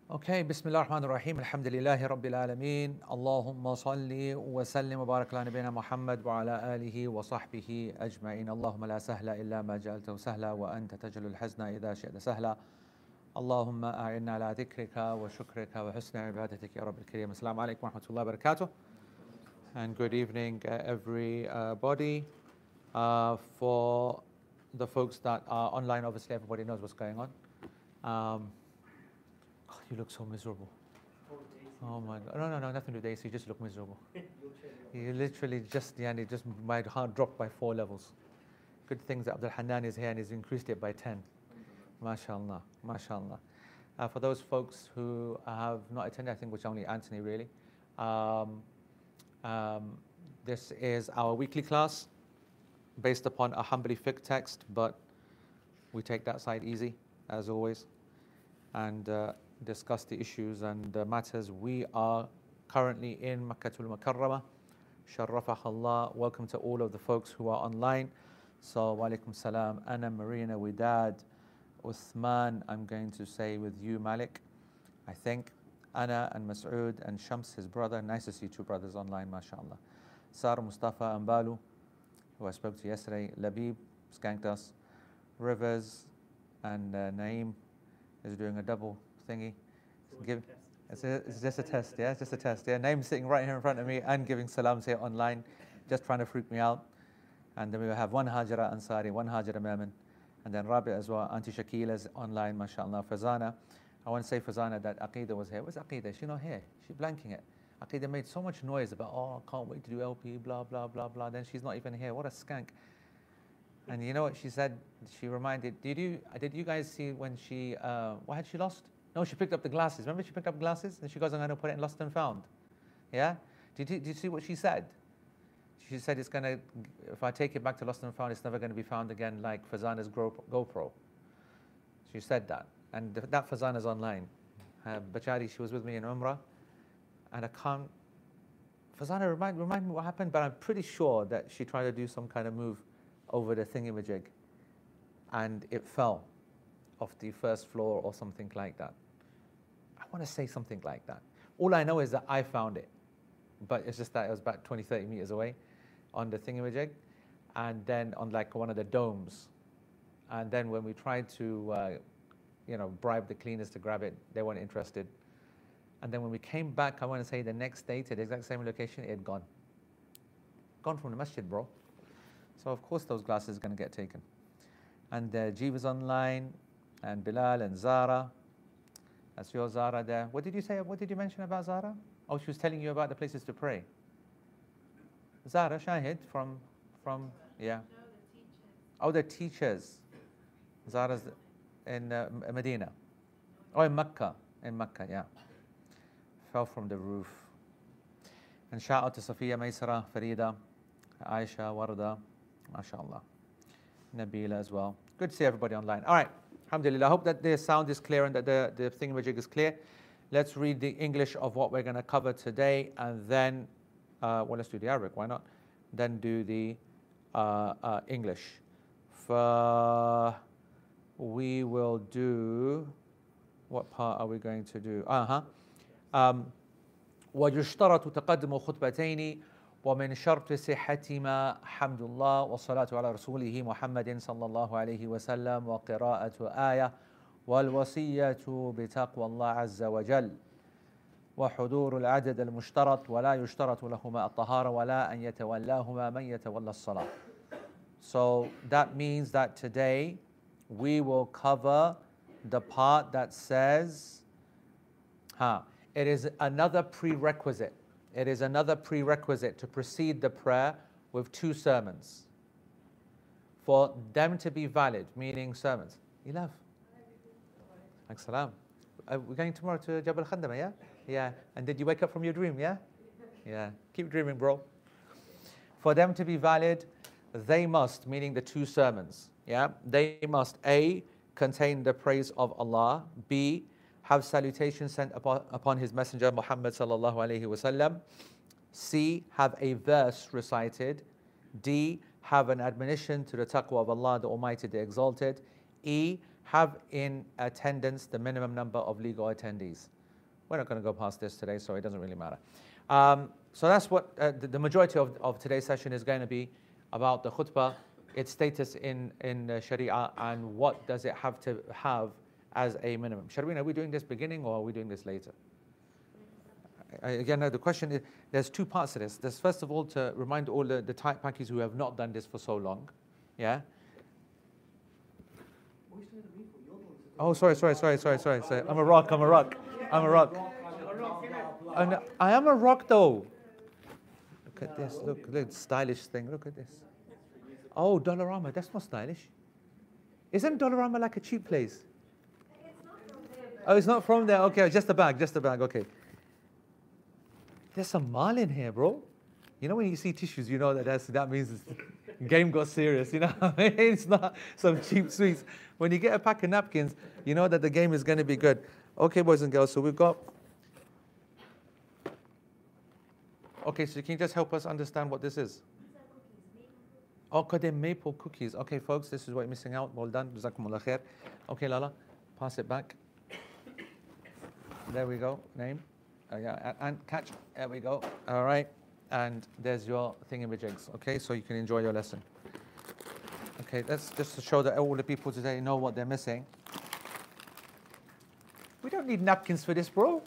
Okay, Bismillah ar-Rahman ar-Rahim, Alhamdulillahi Rabbil Alameen, Allahumma salli wa sallim wa barak ala nabina Muhammad wa ala alihi wa sahbihi ajma'in. Allahumma la sahla illa ma ja'altahu sahla wa anta taj'alul hazna idha shi'ta sahla. Allahumma a'inna ala dhikrika wa shukrika wa husna ibadatik ya Rabbil Kareem. Assalamu alaikum wa rahmatullahi wa barakatuh. And good evening, everybody. For the folks that are online, obviously everybody knows what's going on. You look so miserable. Oh my God. No, nothing to do with AC. You just look miserable. You literally just, my heart dropped by 4 levels. Good things that Abdul Hanan is here and he's increased it by 10. MashaAllah, MashaAllah. For those folks who have not attended, I think which only Anthony really, this is our weekly class based upon a Hanbali fiqh text, but we take that side easy, as always, and discuss the issues and the matters. We are currently in Makkatul Mukarramah. Sharrafah Allah. Welcome to all of the folks who are online. So, wa alaikum salam. Anna, Marina, Widad, Uthman, I'm going to say with you, Malik, I think. Anna and Mas'ud and Shams, his brother. Nice to see 2 brothers online, mashallah. Sarah, Mustafa, and Balu, who I spoke to yesterday. Labib skanked us. Rivers and Naeem is doing a double thingy. It's just a test, yeah? It's just a test, yeah? Naeem sitting right here in front of me and giving salams here online, just trying to freak me out. And then we have 1 Hajara Ansari, 1 Hajara Maman, and then Rabi as well. Auntie Shakila's online, mashallah. Fazana, I want to say Fazana that Aqidah was here. Where's Aqidah? She's not here. She's blanking it. Aqidah made so much noise about, oh, I can't wait to do LP, blah, blah, blah, blah. Then she's not even here. What a skank. And you know what she said? She reminded, did you guys see when she, what had she lost? No, she picked up the glasses. Remember she picked up glasses? And she goes, I'm going to put it in Lost and Found. Yeah? Did you see what she said? She said it's going to, if I take it back to Lost and Found, it's never going to be found again like Fazana's GoPro. She said that. And that Fazana's online. Bachari, she was with me in Umrah. And I can't, Fazana, remind me what happened, but I'm pretty sure that she tried to do some kind of move over the thingamajig. And it fell off the first floor or something like that. I want to say something like that. All I know is that I found it, but it's just that it was about 20, 30 meters away on the thingamajig, and then on like one of the domes. And then when we tried to, bribe the cleaners to grab it, they weren't interested. And then when we came back, I want to say the next day to the exact same location, it had gone. Gone from the masjid, bro. So of course those glasses are going to get taken. And Jeeva's online, and Bilal and Zara. That's your Zara there. What did you say? What did you mention about Zara? Oh, she was telling you about the places to pray. Zara, Shahid from yeah. No, the teachers. Oh, the teachers. Zara's in Medina. Oh, in Mecca. In Mecca, yeah. Fell from the roof. And shout out to Safiya, Maysara, Farida, Aisha, Warda, mashallah. Nabila as well. Good to see everybody online. All right. Alhamdulillah. I hope that the sound is clear and that the thingamajig is clear. Let's read the English of what we're going to cover today, and then, let's do the Arabic. Why not? Then do the English. We will do. What part are we going to do? ويشترط تقدم خطبتين ومن شرط صحتهما حمد الله والصلاة على رسوله محمد صلى الله عليه وسلم وقراءة آية والوصية بتقوى الله عز وجل وحضور العدد المشترط ولا يشترط لهما الطهارة ولا أن يتولاهما من يتولى الصلاة. So that means that today we will cover the part that says, it is another prerequisite. It is another prerequisite to precede the prayer with 2 sermons. For them to be valid, meaning sermons. Ilaf. Thanks, salam. We're going tomorrow to Jabal Khandama, yeah? Yeah. And did you wake up from your dream, yeah? Yeah. Keep dreaming, bro. For them to be valid, they must, meaning the 2 sermons, yeah? They must, A, contain the praise of Allah, B, have salutations sent upon his messenger Muhammad sallallahu alaihi wasallam, C, have a verse recited, D, have an admonition to the taqwa of Allah, the Almighty, the Exalted, E, have in attendance the minimum number of legal attendees. We're not going to go past this today, so it doesn't really matter. So that's what the majority of today's session is going to be about the khutbah, its status in Sharia, and what does it have to have as a minimum. Sharween, are we doing this beginning or are we doing this later? Again, the question is, there's two parts to this. There's first of all to remind all the tight packies who have not done this for so long. Yeah? Oh, sorry. I'm a rock. And I am a rock though. Look at this. Look, stylish thing. Look at this. Oh, Dollarama. That's not stylish. Isn't Dollarama like a cheap place? Oh, it's not from there. Okay, just the bag. Okay. There's some mal in here, bro. You know when you see tissues, you know that means the game got serious. You know, it's not some cheap sweets. When you get a pack of napkins, you know that the game is going to be good. Okay, boys and girls. So we've got. Okay, so can you just help us understand what this is? Oh, they're maple cookies. Okay, folks, this is what you're missing out. Well done. Jazakumullah khair. Okay, Lala, pass it back. There we go. Name. Yeah, and catch. There we go. All right. And there's your thingamajigs. Okay, so you can enjoy your lesson. Okay, that's just to show that all the people today know what they're missing. We don't need napkins for this, bro.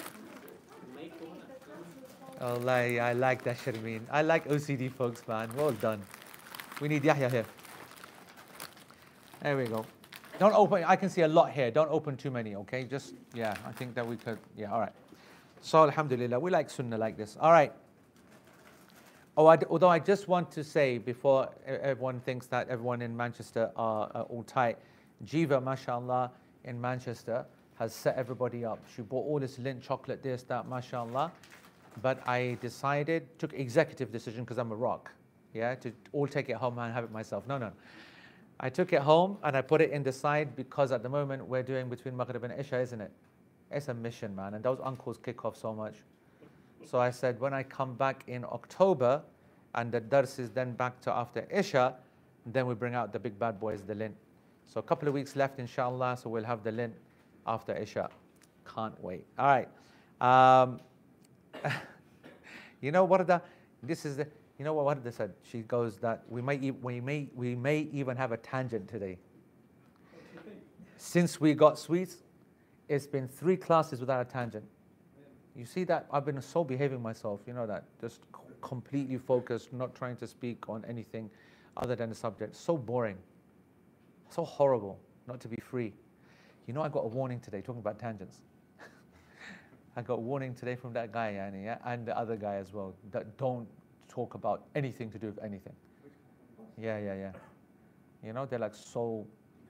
Oh, I like that, Sharmeen. I like OCD folks, man. Well done. We need Yahya here. There we go. Don't open. I can see a lot here. Don't open too many, okay? Just, yeah, I think that we could. Yeah, all right. So, alhamdulillah, we like sunnah like this. All right. Although I just want to say, before everyone thinks that everyone in Manchester are all tight, Jiva, mashallah, in Manchester has set everybody up. She bought all this Lindt chocolate, this, that, mashallah. But I decided, took executive decision because I'm a rock, yeah, to all take it home and have it myself. No. I took it home and I put it in the side because at the moment we're doing between Maghrib and Isha, isn't it? It's a mission, man, and those uncles kick off so much. So I said, when I come back in October and the dars is then back to after Isha, then we bring out the big bad boys, the Lindt. So a couple of weeks left, inshallah, so we'll have the Lindt after Isha. Can't wait. All right. You know what you know what Warda said? She goes that we may even have a tangent today. Since we got sweets, it's been 3 classes without a tangent. You see that? I've been so behaving myself, you know that. Just completely focused, not trying to speak on anything other than the subject. So boring. So horrible not to be free. You know, I got a warning today talking about tangents. I got a warning today from that guy, Yani, yeah, and the other guy as well, that don't talk about anything to do with anything. Yeah. You know, they're like so.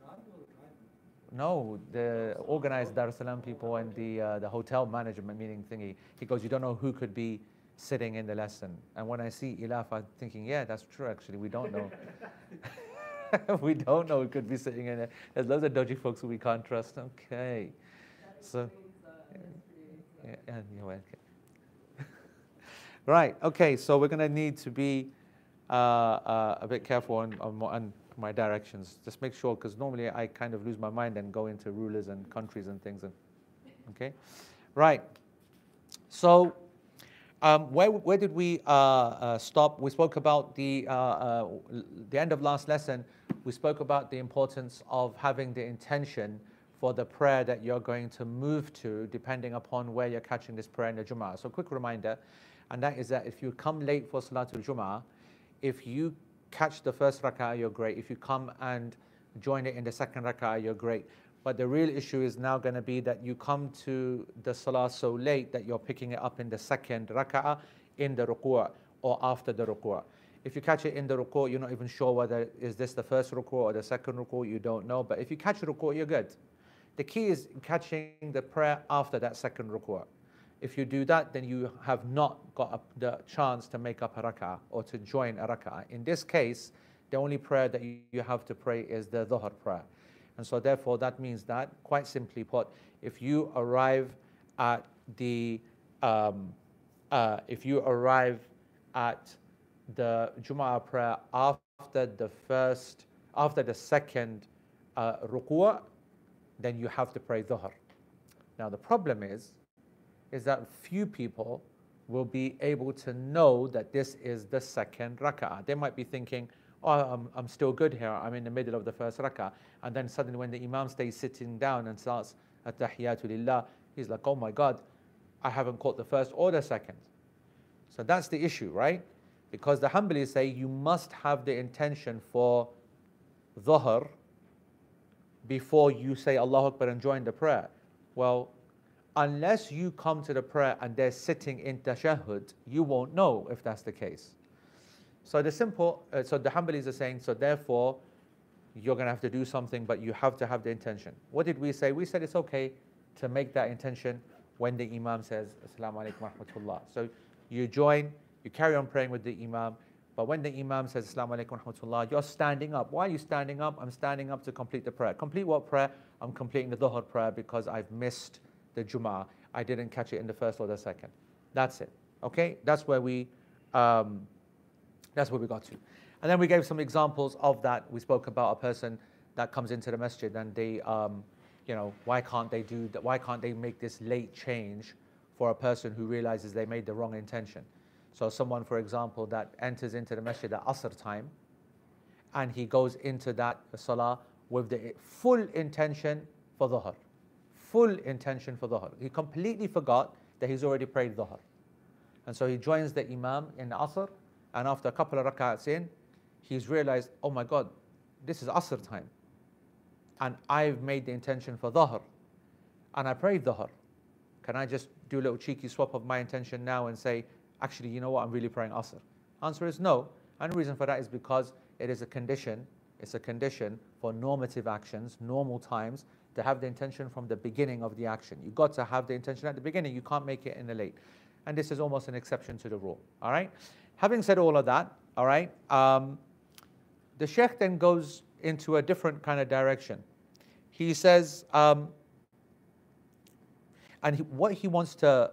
No, the organized Dar es Salaam people and the hotel management meeting thingy. He goes, you don't know who could be sitting in the lesson. And when I see Ilaf, I'm thinking, yeah, that's true. Actually, we don't know. We don't know who could be sitting in there. There's loads of dodgy folks who we can't trust. Okay, so. Yeah, you're welcome. Right. Okay. So we're going to need to be a bit careful on my directions. Just make sure, because normally I kind of lose my mind and go into rulers and countries and things. Okay. Right. So where did we stop? We spoke about the end of last lesson. We spoke about the importance of having the intention for the prayer that you're going to move to, depending upon where you're catching this prayer in the Jum'ah. So quick reminder, and that is that if you come late for Salatul Jum'ah, if you catch the first rak'ah, you're great. If you come and join it in the second rak'ah, you're great. But the real issue is now going to be that you come to the Salah so late that you're picking it up in the second rak'ah, in the ruku' or after the ruku'. If you catch it in the ruku', you're not even sure whether is this the first ruku' or the second ruku', you don't know. But if you catch the ruku', you're good. The key is catching the prayer after that second ruku'. If you do that, then you have not got the chance to make up a rak'ah or to join a rak'ah. In this case, the only prayer that you have to pray is the dhuhr prayer. And so therefore that means that, quite simply put, if you arrive at the Jumu'ah prayer after the second ruku', then you have to pray dhuhr. Now the problem is, is that few people will be able to know that this is the second rak'ah. They might be thinking, oh, I'm still good here, I'm in the middle of the first rak'ah. And then suddenly when the imam stays sitting down and starts at-tahiyatu lillah, he's like, oh my God, I haven't caught the first or the second. So that's the issue, right? Because the Hanbalis say you must have the intention for dhuhr before you say Allahu Akbar and join the prayer. Well, unless you come to the prayer and they're sitting in tashahhud, you won't know if that's the case. So the Hanbalis are saying, so therefore, you're going to have to do something, but you have to have the intention. What did we say? We said it's okay to make that intention when the imam says, Assalamu alaikum wa rahmatullah. So you join, you carry on praying with the imam, but when the imam says, Assalamu alaikum wa rahmatullah, you're standing up. Why are you standing up? I'm standing up to complete the prayer. Complete what prayer? I'm completing the dhuhr prayer because I've missed the Jum'ah. I didn't catch it in the first or the second. That's it. Okay? That's where we got to. And then we gave some examples of that. We spoke about a person that comes into the masjid and they, why can't they do that? Why can't they make this late change for a person who realizes they made the wrong intention? So someone, for example, that enters into the masjid at Asr time and he goes into that salah with the full intention for dhuhr. Full intention for dhuhr. He completely forgot that he's already prayed dhuhr. And so he joins the imam in Asr, and after a couple of rak'ats in, he's realized, oh my God, this is Asr time. And I've made the intention for dhuhr. And I prayed dhuhr. Can I just do a little cheeky swap of my intention now and say, actually, you know what, I'm really praying Asr? Answer is no. And the reason for that is because it is a condition. It's a condition for normative actions, normal times, to have the intention from the beginning of the action. You've got to have the intention at the beginning. You can't make it in the late. And this is almost an exception to the rule. All right? Having said all of that, all right, the Sheikh then goes into a different kind of direction. He says, what he wants to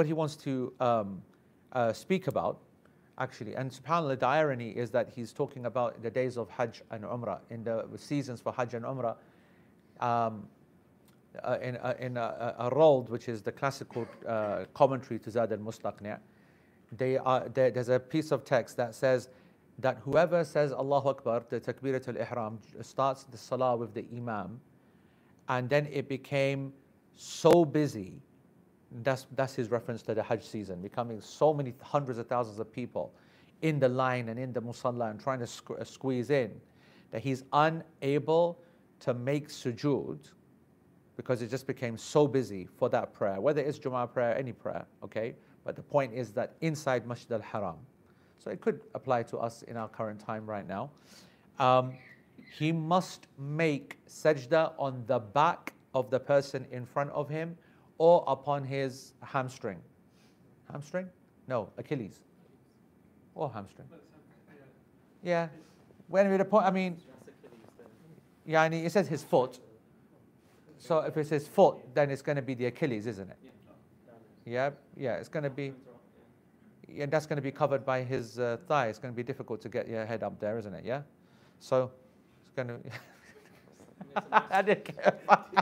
speak about, actually, and subhanAllah, the irony is that he's talking about the days of Hajj and Umrah, in the seasons for Hajj and Umrah, in a Rawd, which is the classical commentary to Zad al-Mustaqni'. There's a piece of text that says that whoever says Allahu Akbar, the Takbirat al-Ihram, starts the Salah with the Imam, and then it became so busy, that's his reference to the Hajj season, becoming so many hundreds of thousands of people in the line and in the Musalla and trying to squeeze in, that he's unable to make sujood because it just became so busy for that prayer, whether it's Jum'ah prayer, any prayer, okay? But the point is that inside Masjid al-Haram, so it could apply to us in our current time right now, he must make sajda on the back of the person in front of him or upon his hamstring. Hamstring? No, Achilles. Or hamstring. Yeah. When the point, I mean, yeah, and it says his foot. So if it's his foot, then it's going to be the Achilles, isn't it? Yeah, it's going to be, yeah, that's going to be covered by his thigh. It's going to be difficult to get your head up there, isn't it? Yeah. So it's going to. I didn't care.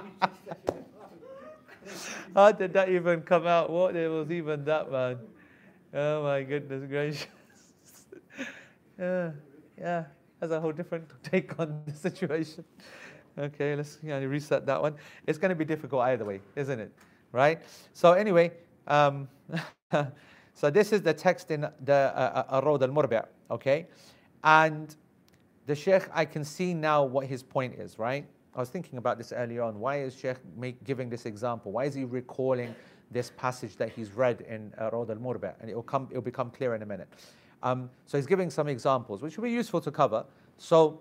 How did that even come out? What it was even that, man? Oh my goodness gracious. Yeah, that's a whole different take on the situation. Okay, let's reset that one. It's going to be difficult either way, isn't it? Right? So anyway, so this is the text in the Rawd al-Murbi', okay? And the Sheikh, I can see now what his point is, right? I was thinking about this earlier on. Why is Sheikh giving this example? Why is he recalling this passage that he's read in Rawd al-Murbi'? And it'll become clear in a minute. So he's giving some examples, which will be useful to cover. So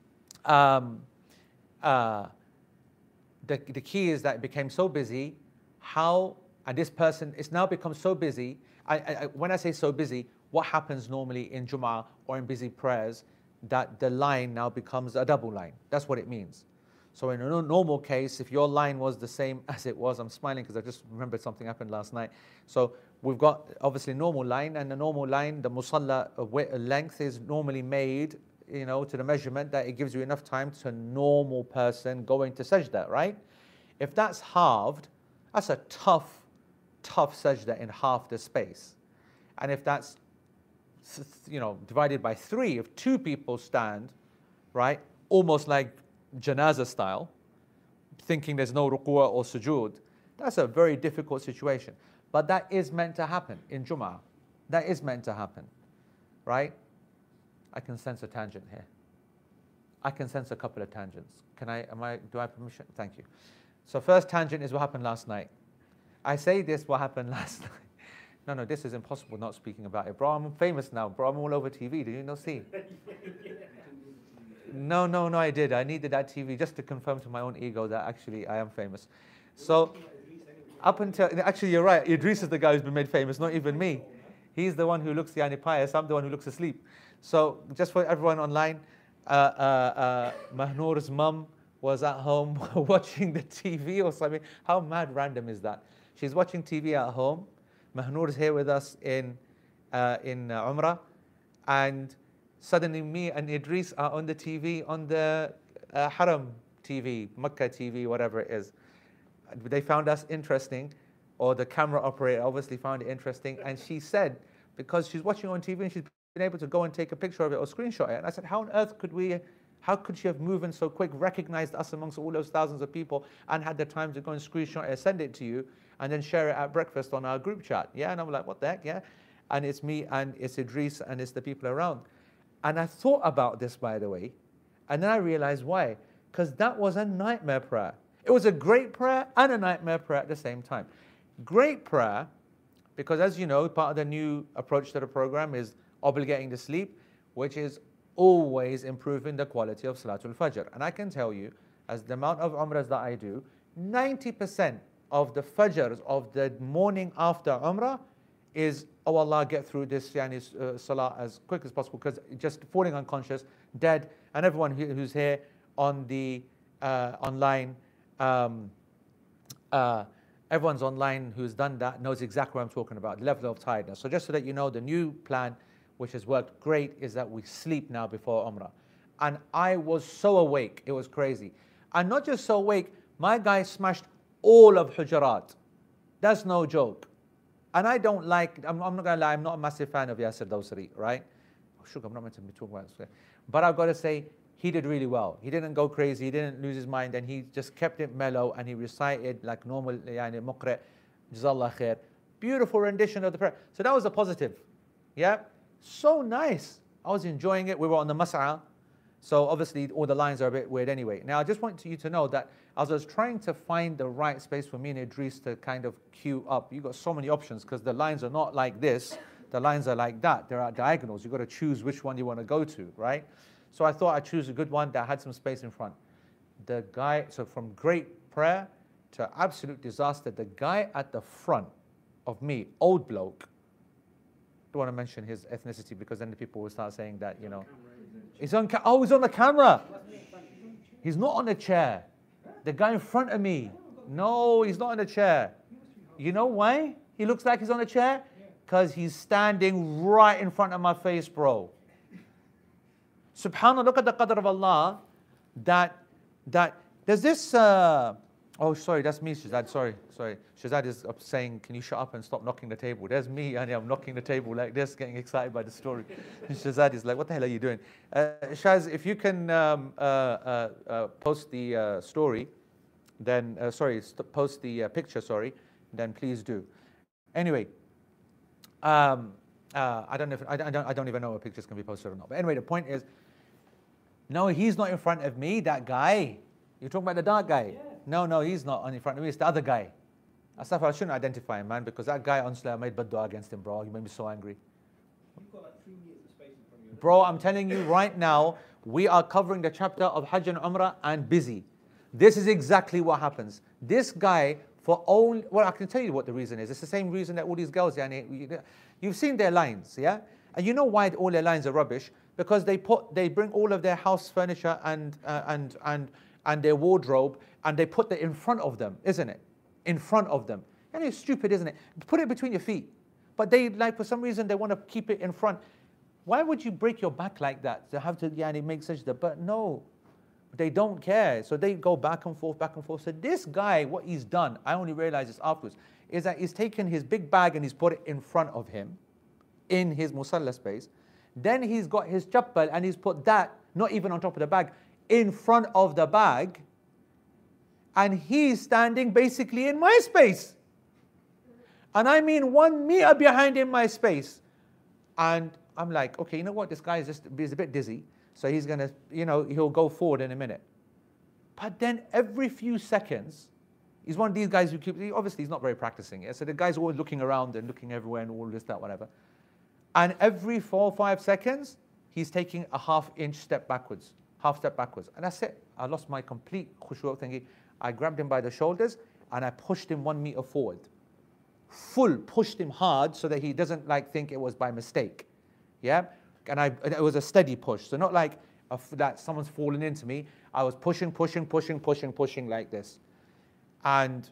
the key is that it became so busy. And this person, it's now become so busy. When I say so busy, what happens normally in Jum'ah or in busy prayers, that the line now becomes a double line. That's what it means. So in a normal case, if your line was the same as it was, I'm smiling because I just remembered something happened last night. So we've got obviously normal line, and the normal line, the musalla length is normally made, to the measurement that it gives you enough time to a normal person going to sajda, right? If that's halved, that's a tough tough sajda in half the space. And if that's, divided by 3, if 2 people stand, right, almost like janazah style, thinking there's no ruku'ah or sujood, that's a very difficult situation. But that is meant to happen in Jum'ah. That is meant to happen, right? I can sense a tangent here. I can sense a couple of tangents. Do I have permission? Thank you. So first tangent is what happened last night. I say this, what happened last night. No, this is impossible not speaking about it. Bro, I'm famous now. Bro, I'm all over TV. Did you not see? No, I did. I needed that TV just to confirm to my own ego that actually I am famous. So, up until, actually you're right, Idris is the guy who's been made famous, not even me. He's the one who looks pious, I'm the one who looks asleep. So, just for everyone online, Mahnoor's mum was at home watching the TV or something. How mad random is that? She's watching TV at home. Mahnoor is here with us in Umrah, and suddenly me and Idris are on the TV, on the Haram TV, Makkah TV, whatever it is. They found us interesting, or the camera operator obviously found it interesting, and she said, because she's watching on TV and she's been able to go and take a picture of it or screenshot it, and I said, how on earth how could she have moved in so quick, recognized us amongst all those thousands of people, and had the time to go and screenshot it, send it to you, and then share it at breakfast on our group chat? Yeah, and I'm like, what the heck, yeah? And it's me, and it's Idris, and it's the people around. And I thought about this, by the way, and then I realized why. Because that was a nightmare prayer. It was a great prayer and a nightmare prayer at the same time. Great prayer, because as you know, part of the new approach to the program is obligating the sleep, which is always improving the quality of Salatul Fajr. And I can tell you, as the amount of Umrahs that I do, 90% of the Fajrs of the morning after Umrah is, oh Allah, get through this Salah as quick as possible, because just falling unconscious, dead, and everyone who's here on the online, everyone's online who's done that knows exactly what I'm talking about, the level of tiredness. So just so that you know, the new plan, which has worked great, is that we sleep now before Umrah. And I was so awake, it was crazy. And not just so awake, my guy smashed all of Hujurat. That's no joke. And I don't like, I'm not going to lie, I'm not a massive fan of Yasir Dawsari, right? Oh, sugar, I'm not meant to be talking about this. But I've got to say, he did really well. He didn't go crazy, he didn't lose his mind, and he just kept it mellow, and he recited like normal, muqri', Jazallah khair. Beautiful rendition of the prayer. So that was a positive. Yeah? So nice. I was enjoying it. We were on the Mas'a. So obviously all the lines are a bit weird anyway. Now I just want you to know that as I was trying to find the right space for me and Idris to kind of queue up, you got so many options because the lines are not like this, the lines are like that. There are diagonals. You've got to choose which one you want to go to, right? So I thought I'd choose a good one that had some space in front. The guy, so from great prayer to absolute disaster, the guy at the front of me, old bloke, don't want to mention his ethnicity because then the people will start saying that, you know. He's on the camera. He's not on a chair. The guy in front of me. No, he's not on a chair. You know why he looks like he's on a chair? Because he's standing right in front of my face, bro. SubhanAllah, look at the qadr of Allah. That there's this. Oh, sorry, that's me, Shazad. Sorry. Shazad is saying, can you shut up and stop knocking the table? There's me, and I'm knocking the table like this, getting excited by the story. Shazad is like, what the hell are you doing? Shaz, if you can post the story, then, post the picture, then please do. Anyway, I don't even know if pictures can be posted or not. But anyway, the point is, no, he's not in front of me, that guy. You're talking about the dark guy? Yeah. No, he's not in front of me, it's the other guy. I shouldn't identify him, man, because that guy, honestly, I made bad dua against him, bro. He made me so angry. You've got like 3 meters of space in front of you. Bro, I'm telling you right now, we are covering the chapter of Hajj and Umrah and busy. This is exactly what happens. This guy, well, I can tell you what the reason is. It's the same reason that all these girls, you've seen their lines, yeah? And you know why all their lines are rubbish? Because they bring all of their house furniture and their wardrobe, and they put it in front of them, isn't it? In front of them. And it's stupid, isn't it? Put it between your feet. But they, for some reason, they want to keep it in front. Why would you break your back like that? To have to, make sajda. But no, they don't care. So they go back and forth. So this guy, what he's done, I only realized this afterwards. is that he's taken his big bag and he's put it in front of him, in his musalla space. Then he's got his chappal and he's put that, not even on top of the bag, in front of the bag. And he's standing basically in my space. And I mean 1 meter behind in my space. And I'm like, okay, you know what? This guy he's a bit dizzy. So he's going to, he'll go forward in a minute. But then every few seconds, he's one of these guys who obviously he's not very practicing. Yeah? So the guy's always looking around and looking everywhere and all this, that, whatever. And every 4 or 5 seconds, he's taking a half step backwards. And that's it. I lost my complete khushu' thingy. I grabbed him by the shoulders and I pushed him 1 meter forward. Pushed him hard so that he doesn't think it was by mistake. Yeah? And it was a steady push. So not like that someone's fallen into me. I was pushing like this. And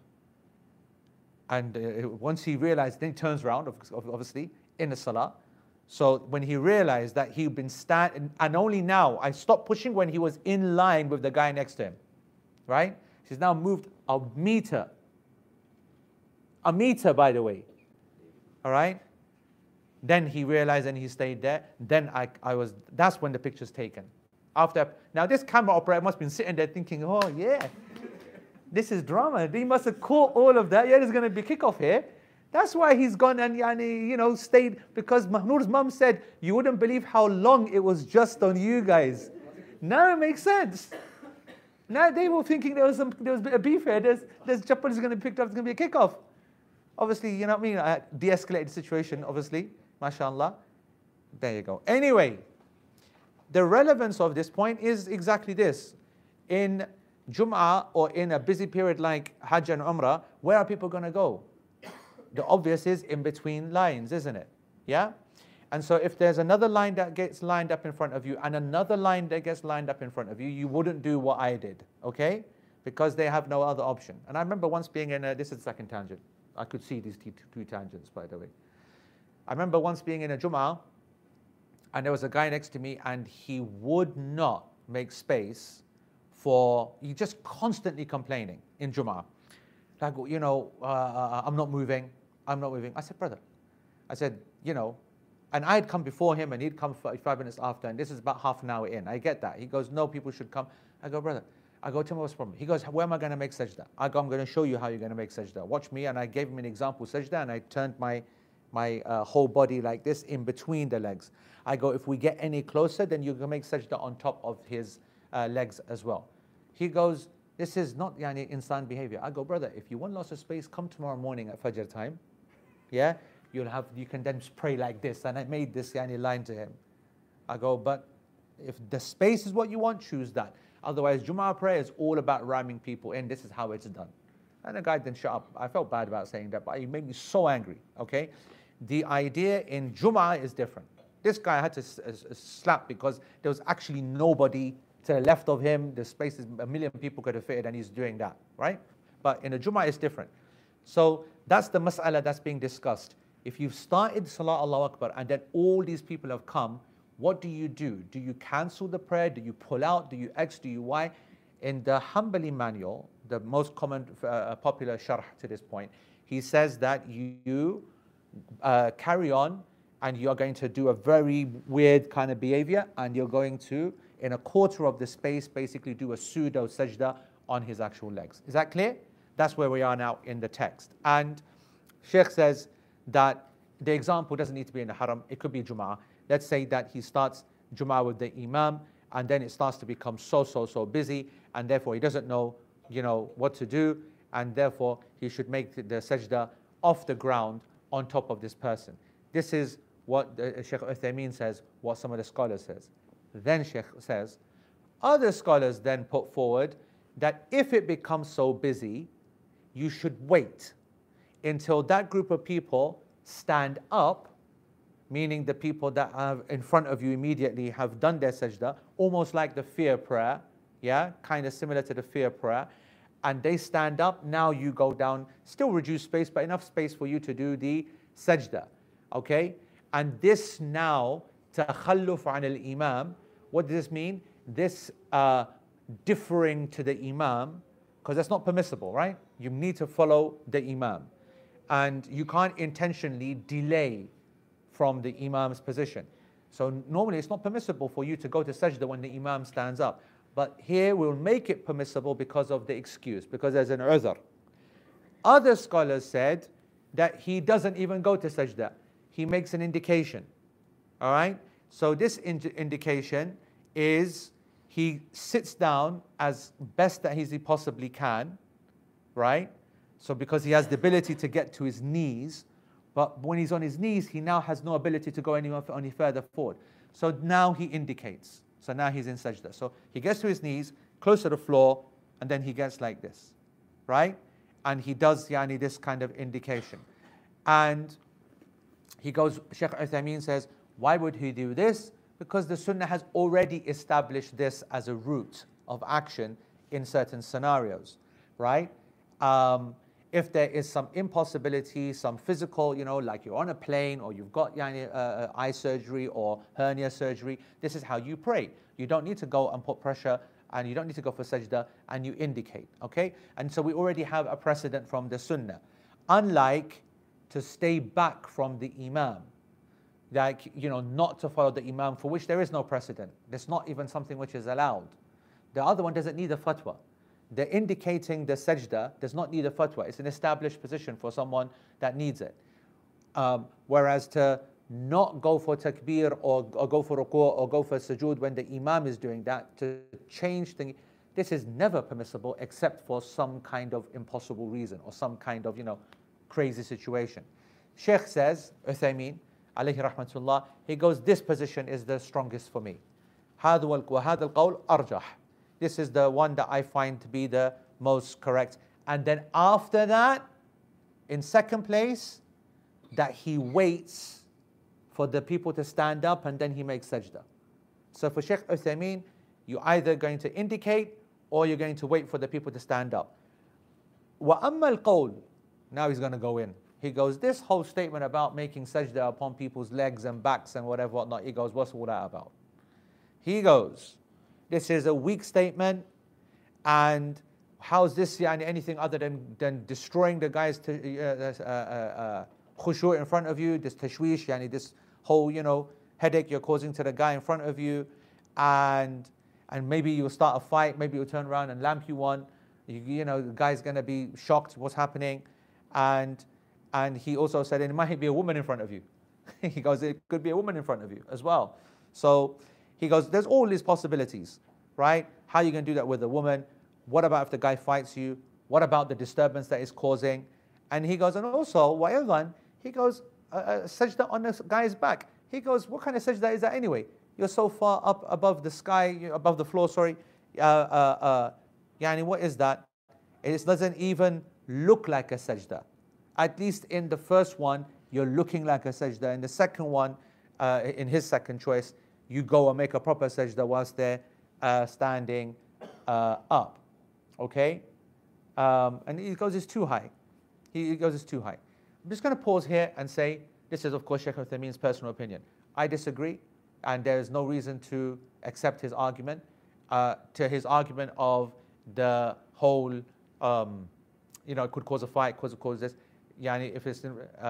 once he realized, then he turns around, obviously, in the salah. So when he realized that he'd been standing, and only now, I stopped pushing when he was in line with the guy next to him. Right? She's now moved a meter. A meter, by the way. All right? Then he realized and he stayed there. Then that's when the picture's taken. Now this camera operator must have been sitting there thinking, oh yeah, this is drama. He must have caught all of that. Yeah, there's going to be kickoff here. That's why he's gone and stayed, because Mahnoor's mum said, you wouldn't believe how long it was just on you guys. Now it makes sense. Now they were thinking there was a bit of beef here. There's Chappal is going to be picked up. It's going to be a kickoff. Obviously, you know what I mean? I de-escalated the situation, obviously. MashaAllah. There you go. Anyway, the relevance of this point is exactly this. In Jum'ah or in a busy period like Hajj and Umrah, where are people going to go? The obvious is in between lines, isn't it? Yeah? And so if there's another line that gets lined up in front of you and another line that gets lined up in front of you, you wouldn't do what I did, okay? Because they have no other option. And I remember once being this is the second tangent. I could see these two tangents, by the way. I remember once being in a Jum'ah, and there was a guy next to me, and he would not make space he just constantly complaining in Jum'ah. Like, I'm not moving. I said, brother, and I had come before him, and he'd come 5 minutes after, and this is about half an hour in. I get that. He goes, no, people should come. I go, brother. I go, tell me what's the problem. He goes, where am I going to make sajda? I go, I'm going to show you how you're going to make sajda. Watch me. And I gave him an example sajda, and I turned my whole body like this in between the legs. I go, if we get any closer, then you can make sajda on top of his legs as well. He goes, this is not insan behavior. I go, brother, if you want lots of space, come tomorrow morning at Fajr time. Yeah? You can then pray like this. And I made this line to him. I go, but if the space is what you want, choose that. Otherwise, Jum'ah prayer is all about ramming people in. This is how it's done. And the guy didn't shut up. I felt bad about saying that, but he made me so angry, okay? The idea in Jum'ah is different. This guy had to slap because there was actually nobody to the left of him. The space is 1 million people could have fitted, and he's doing that, right? But in a Jum'ah, it's different. So that's the mas'ala that's being discussed. If you've started Salah Allahu Akbar and then all these people have come, what do you do? Do you cancel the prayer? Do you pull out? Do you X? Do you Y? In the Hanbali manual, the most common, popular sharh to this point, he says that you carry on and you're going to do a very weird kind of behavior, and you're going to, in a quarter of the space, basically do a pseudo sajda on his actual legs. Is that clear? That's where we are now in the text. And Sheikh says that the example doesn't need to be in the haram, it could be Jum'ah. Let's say that he starts Jum'ah with the Imam, and then it starts to become so busy, and therefore he doesn't know, what to do, and therefore he should make the sajda off the ground on top of this person. This is what Sheikh Uthaymeen says, what some of the scholars says. Then Sheikh says, other scholars then put forward that if it becomes so busy, you should wait until that group of people stand up, meaning the people that are in front of you immediately have done their sajda, almost like the fear prayer, yeah, kind of similar to the fear prayer, and they stand up, now you go down, still reduce space, but enough space for you to do the sajda, okay? And this now, takhalluf an al-imam, what does this mean? This differing to the imam, because that's not permissible, right? You need to follow the imam. and you can't intentionally delay from the imam's position. So normally it's not permissible for you to go to sajda when the imam stands up. But here we'll make it permissible because of the excuse, because there's an uzr. Other scholars said that he doesn't even go to sajda. He makes an indication. All right? So this indication is he sits down as best that he possibly can, right? So because he has the ability to get to his knees, but when he's on his knees, he now has no ability to go any further forward. So now he indicates. So now he's in sajda. So he gets to his knees, close to the floor, and then he gets like this, right? And he does this kind of indication. And he goes, Shaykh Uthaymeen says, why would he do this? Because the Sunnah has already established this as a route of action in certain scenarios, right? If there is some impossibility, some physical, like you're on a plane or you've got eye surgery or hernia surgery, this is how you pray. You don't need to go and put pressure, and you don't need to go for sajda, and you indicate, okay? And so we already have a precedent from the Sunnah. Unlike to stay back from the Imam, like, not to follow the Imam, for which there is no precedent. There's not even something which is allowed. The other one doesn't need a fatwa. The indicating the sajda does not need a fatwa. It's an established position for someone that needs it. Whereas to not go for takbir or go for ruku' or go for sujood when the imam is doing that, to change things, this is never permissible except for some kind of impossible reason or some kind of, crazy situation. Sheikh says, Uthaymeen, alayhi rahmatullah, he goes, this position is the strongest for me. هذا القول أرجح. This is the one that I find to be the most correct. And then after that, in second place, that he waits for the people to stand up and then he makes sajda. So for Shaykh Uthaymeen, you're either going to indicate or you're going to wait for the people to stand up. وَأَمَّا الْقَوْلِ, now he's going to go in. He goes, this whole statement about making sajda upon people's legs and backs and whatnot, he goes, what's all that about? He goes, this is a weak statement, and how's this anything other than destroying the guy's khushu' in front of you, this tashwish, this whole headache you're causing to the guy in front of you, and maybe you'll start a fight, maybe you'll turn around and lamp you one, the guy's going to be shocked what's happening, and he also said it might be a woman in front of you. He goes, it could be a woman in front of you as well. So he goes, there's all these possibilities, right? How are you going to do that with a woman? What about if the guy fights you? What about the disturbance that is causing? And he goes, and also, whatever, he goes, sajda on the guy's back. He goes, what kind of sajda is that anyway? You're so far up above the sky, above the floor, sorry. What is that? It doesn't even look like a sajda. At least in the first one, you're looking like a sajda. In the second one, in his second choice, you go and make a proper sajda whilst they're standing up. Okay? And he goes, it's too high. He goes, it's too high. I'm just going to pause here and say, this is of course Shaykh Uthaymeen's personal opinion. I disagree, and there is no reason to accept his argument, to his argument of the whole, it could cause a fight, could cause this. If it's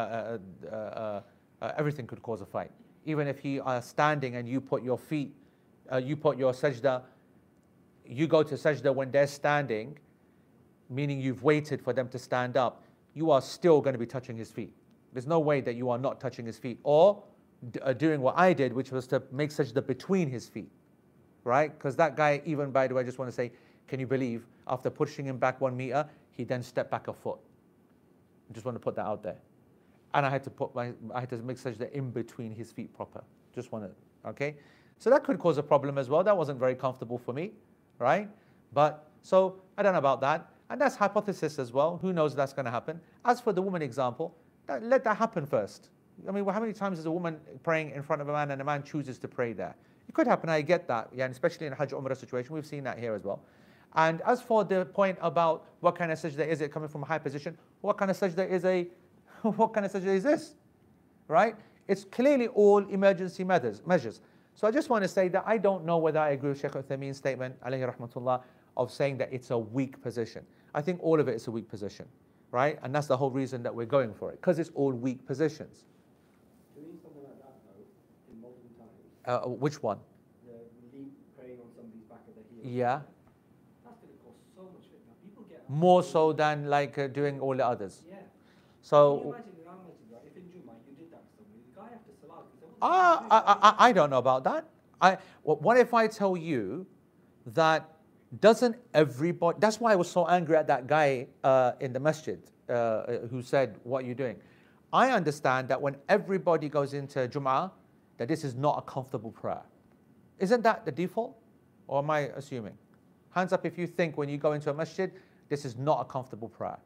everything could cause a fight. Even if you are standing and you put your feet, you put your sajda, you go to sajda when they're standing, meaning you've waited for them to stand up, you are still going to be touching his feet. There's no way that you are not touching his feet, or doing what I did, which was to make sajda between his feet, right? Because that guy, even by the way, I just want to say, can you believe, after pushing him back 1 meter, he then stepped back a foot. I just want to put that out there. And I had to make sajda in between his feet proper. Just want to, okay? So that could cause a problem as well. That wasn't very comfortable for me, right? But, so, I don't know about that. And that's hypothesis as well. Who knows that's going to happen? As for the woman example, let that happen first. I mean, how many times is a woman praying in front of a man and a man chooses to pray there? It could happen, I get that, and especially in a Hajj Umrah situation. We've seen that here as well. And as for the point about what kind of sajda is it coming from a high position, what kind of sajda is this? Right? It's clearly all emergency measures. So I just want to say that I don't know whether I agree with Shaykh Uthaymeen's statement, alayhi rahmatullah, of saying that it's a weak position. I think all of it is a weak position. right? And that's the whole reason that we're going for it, because it's all weak positions. Do you need someone like that though, in modern times? Which one? The lead praying on somebody's back of the heel. Yeah. That's going to cause so much fitna. People get More so than like doing all the others. Yeah. Can you So imagine the argument, right? If in Juma you did that to somebody, the guy after Salah, because I don't know about that. What if I tell you that doesn't everybody, that's why I was so angry at that guy in the masjid who said, what are you doing? I understand that when everybody goes into Jum'ah, that this is not a comfortable prayer. Isn't that the default? Or am I assuming? Hands up if you think when you go into a masjid, this is not a comfortable prayer.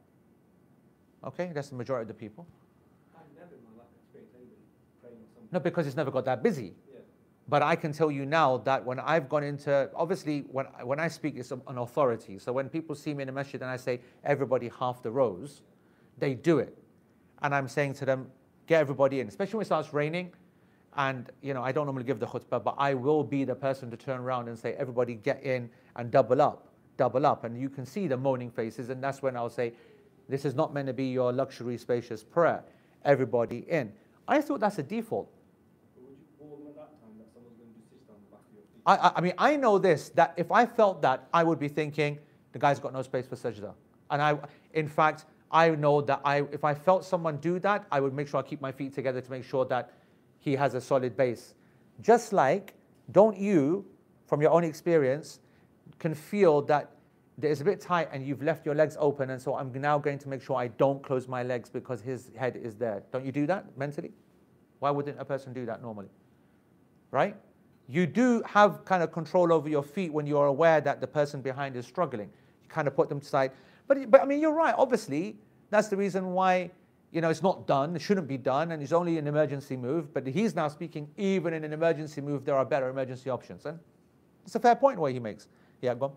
Okay, that's the majority of the people. I've never in my life experienced anybody praying on somebody. No, because it's never got that busy. Yeah. But I can tell you now that when I've gone into, obviously when I speak, it's an authority. So when people see me in a masjid and I say, everybody half the rows, they do it. And I'm saying to them, get everybody in, especially when it starts raining. And, you know, I don't normally give the khutbah, but I will be the person to turn around and say, everybody get in and double up. And you can see the moaning faces. And that's when I'll say, this is not meant to be your luxury, spacious prayer. Everybody in. I thought that's a default. But would you warn them at that time that someone's going to do sister on the back of your feet? I mean, I know this, that if I felt that, I would be thinking, the guy's got no space for sajda. And in fact, I know that if I felt someone do that, I would make sure I keep my feet together to make sure that he has a solid base. Just like, don't you, from your own experience, can feel that it's a bit tight and you've left your legs open, and so I'm now going to make sure I don't close my legs because his head is there. Don't you do that mentally? Why wouldn't a person do that normally? Right? You do have kind of control over your feet when you're aware that the person behind is struggling. You kind of put them aside. But I mean, you're right. Obviously, that's the reason why, you know, it's not done. It shouldn't be done, and it's only an emergency move. But he's now speaking, even in an emergency move, there are better emergency options. And it's a fair point what he makes. Yeah, go on.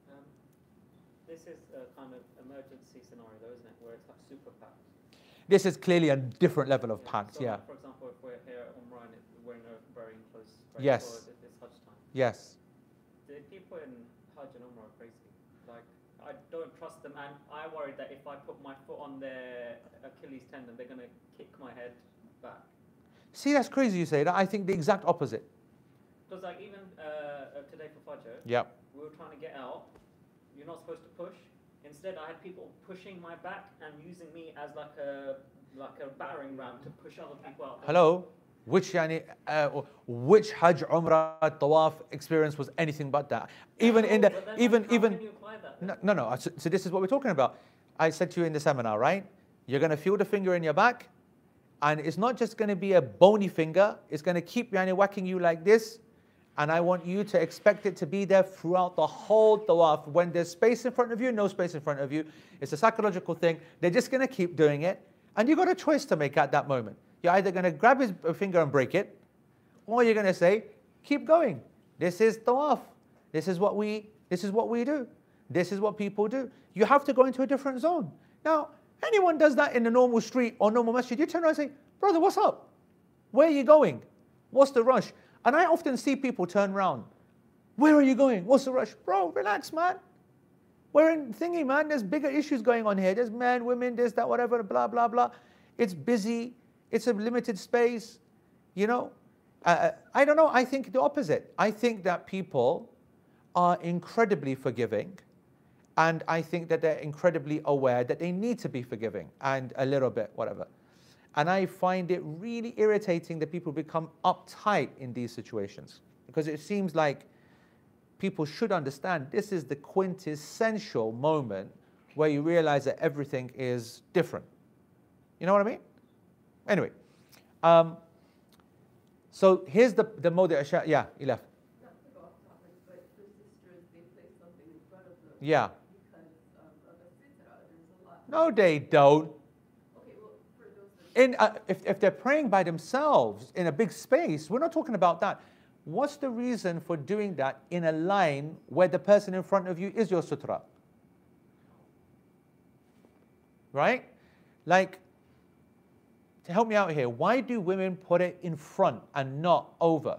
This is a kind of emergency scenario, though, isn't it? Where it's like super packed. This is clearly a different level of packed, So, yeah. like, for example, if we're here at Umrah and we're wearing a very close Yes. for this Hajj time. Yes. The people in Hajj and Umrah are crazy. Like, I don't trust them, and I worry that if I put my foot on their Achilles tendon, they're going to kick my head back. See, that's crazy you say that. I think the exact opposite. Because like even today for Fajr, Yep. we were trying to get out. You're not supposed to push. Instead, I had people pushing my back and using me as like a battering ram to push other people out. Hello? Which Hajj, Umrah, Tawaf experience was anything but that? Even in the, But then, even, like, how even, can you apply that then? no. So this is what we're talking about. I said to you in the seminar, right? You're going to feel the finger in your back, and it's not just going to be a bony finger. It's going to keep whacking you like this, and I want you to expect it to be there throughout the whole tawaf. When there's space in front of you, no space in front of you. It's a psychological thing. They're just going to keep doing it, and you've got a choice to make at that moment. You're either going to grab his finger and break it, or you're going to say, keep going. This is tawaf. This is what we do. This is what people do. You have to go into a different zone. Now, anyone does that in the normal street or normal masjid, you turn around and say, brother, what's up? Where are you going? What's the rush? And I often see people turn around. Where are you going? What's the rush? Bro, relax, man. We're in thingy, man. There's bigger issues going on here. There's men, women, this, that, whatever, blah, blah, blah. It's busy. It's a limited space. You know, I don't know. I think the opposite. I think that people are incredibly forgiving. And I think that they're incredibly aware that they need to be forgiving and a little bit, whatever. And I find it really irritating that people become uptight in these situations, because it seems like people should understand this is the quintessential moment where you realize that everything is different. You know what I mean? Anyway, so here's the mode. Yeah, he left. Yeah. No, they don't. If they're praying by themselves in a big space, we're not talking about that. What's the reason for doing that in a line where the person in front of you is your sutra? Right? Like, to help me out here, why do women put it in front and not over?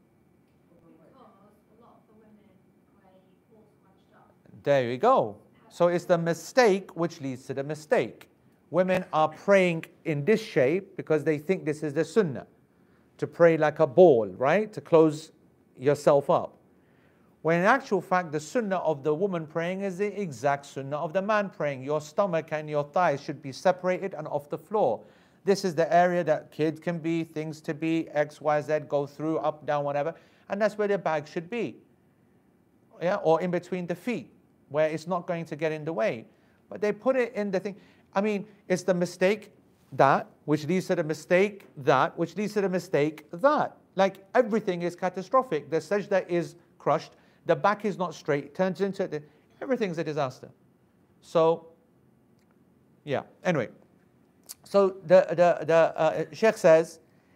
There you go. So it's the mistake which leads to the mistake. Women are praying in this shape because they think this is the sunnah, to pray like a ball, right? To close yourself up. When in actual fact, the sunnah of the woman praying is the exact sunnah of the man praying. Your stomach and your thighs should be separated and off the floor. This is the area that kids can be, things to be, X, Y, Z, go through, up, down, whatever. And that's where the bag should be. Yeah, or in between the feet, where it's not going to get in the way. But they put it in the thing. I mean, it's the mistake that, which leads to the mistake that, which leads to the mistake that. Like everything is catastrophic. The sajda is crushed. The back is not straight. Turns into, everything's a disaster. So, yeah, anyway. So the Sheikh says,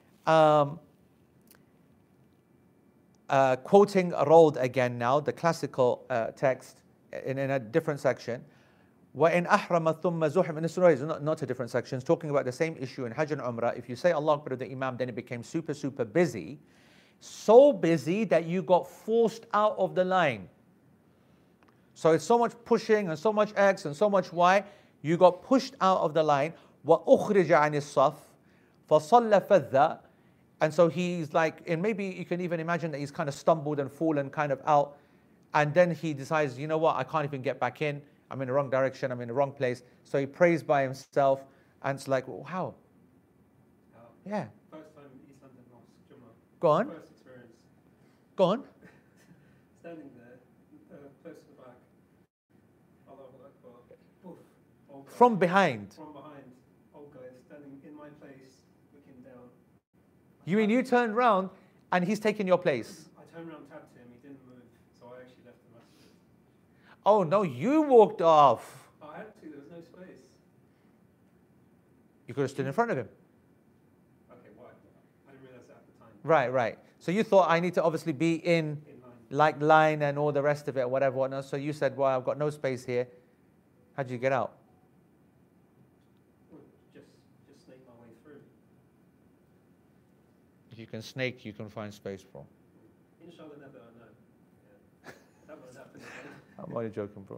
quoting Rold again now, the classical text in a different section. وَإِنْ أَحْرَمَ ثُمَّ زُحِمَ. In surah is not a different section. It's talking about the same issue in Hajj and Umrah. If you say Allah Akbar to the Imam, then it became super, super busy. So busy that you got forced out of the line. So it's so much pushing and so much X and so much Y. You got pushed out of the line. وَأُخْرِجَ عَنِ الصَّفِ فَصَلَّ فَذَّ. And so he's like, and maybe you can even imagine that he's kind of stumbled and fallen kind of out. And then he decides, you know what, I can't even get back in. I'm in the wrong direction, I'm in the wrong place. So he prays by himself, and it's like, well, how? Yeah. First time East London Mosque, Jummah. Go on. First experience. Go on. Standing there, close to the back. Allahu Akbar. Poof. Old guy. From behind. From behind. Old guy standing in my place, looking down. You mean you turned round and he's taken your place? I turned around, tapped him, he didn't move, so I actually left the masjid. Oh no, you walked off. I had to, there was no space. You could have stood in front of him. Okay, why? I didn't realize that at the time. Right, right. So you thought I need to obviously be in In line. like line and all the rest of it, whatever, whatnot. So you said, well, I've got no space here. How'd you get out? Well, just snake my way through. If you can snake, you can find space from. Inshallah, never, I know. Yeah. That would happen again. I'm only joking, bro.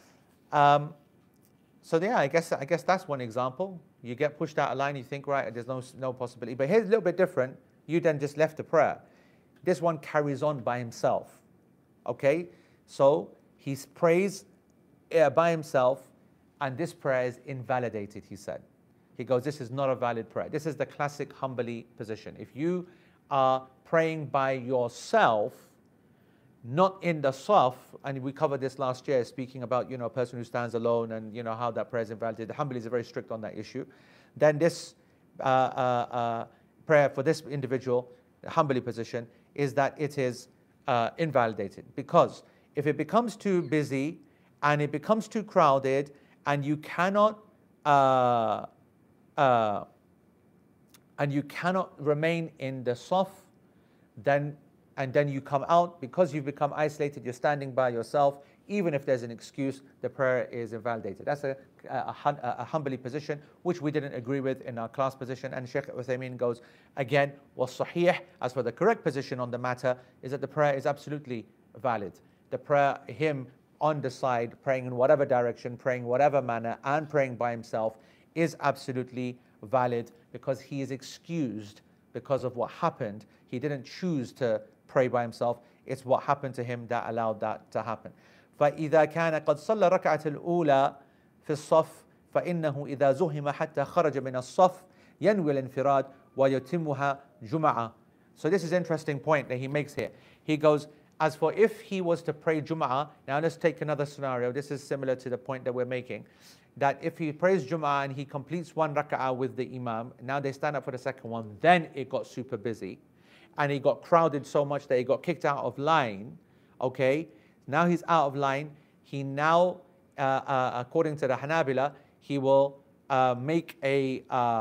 So yeah, I guess that's one example. You get pushed out of line, you think, right, there's no possibility. But here's a little bit different. You then just left the prayer. This one carries on by himself. Okay? So he prays by himself, and this prayer is invalidated, he said. He goes, this is not a valid prayer. This is the classic Hanbali position. If you are praying by yourself, not in the saf, and we covered this last year, speaking about, a person who stands alone and, how that prayer is invalidated. The Hanbalis are very strict on that issue. Then this prayer for this individual, the Hanbali position, is that it is invalidated. Because if it becomes too busy and it becomes too crowded and you cannot remain in the saf, then you come out, because you've become isolated, you're standing by yourself, even if there's an excuse, the prayer is invalidated. That's a Hanbali position, which we didn't agree with in our class position. And Shaykh Uthaymeen goes, again, was-sahih, as for the correct position on the matter, is that the prayer is absolutely valid. The prayer, him on the side, praying in whatever direction, praying whatever manner, and praying by himself, is absolutely valid, because he is excused because of what happened. He didn't choose to pray by himself. It's what happened to him that allowed that to happen. فإذا كان قد صلى ركعة الأولى في الصف فإنه إذا زُحِمَ حتى خرج من الصف ينوي الانفراد ويتمها جمعة. So this is an interesting point that he makes here. He goes, as for if he was to pray Jum'ah, now let's take another scenario. This is similar to the point that we're making. That if he prays Jum'ah and he completes one raka'ah with the Imam, now they stand up for the second one, then it got super busy. And he got crowded so much that he got kicked out of line. Okay, now he's out of line. He now, according to the Hanabila, he will make a,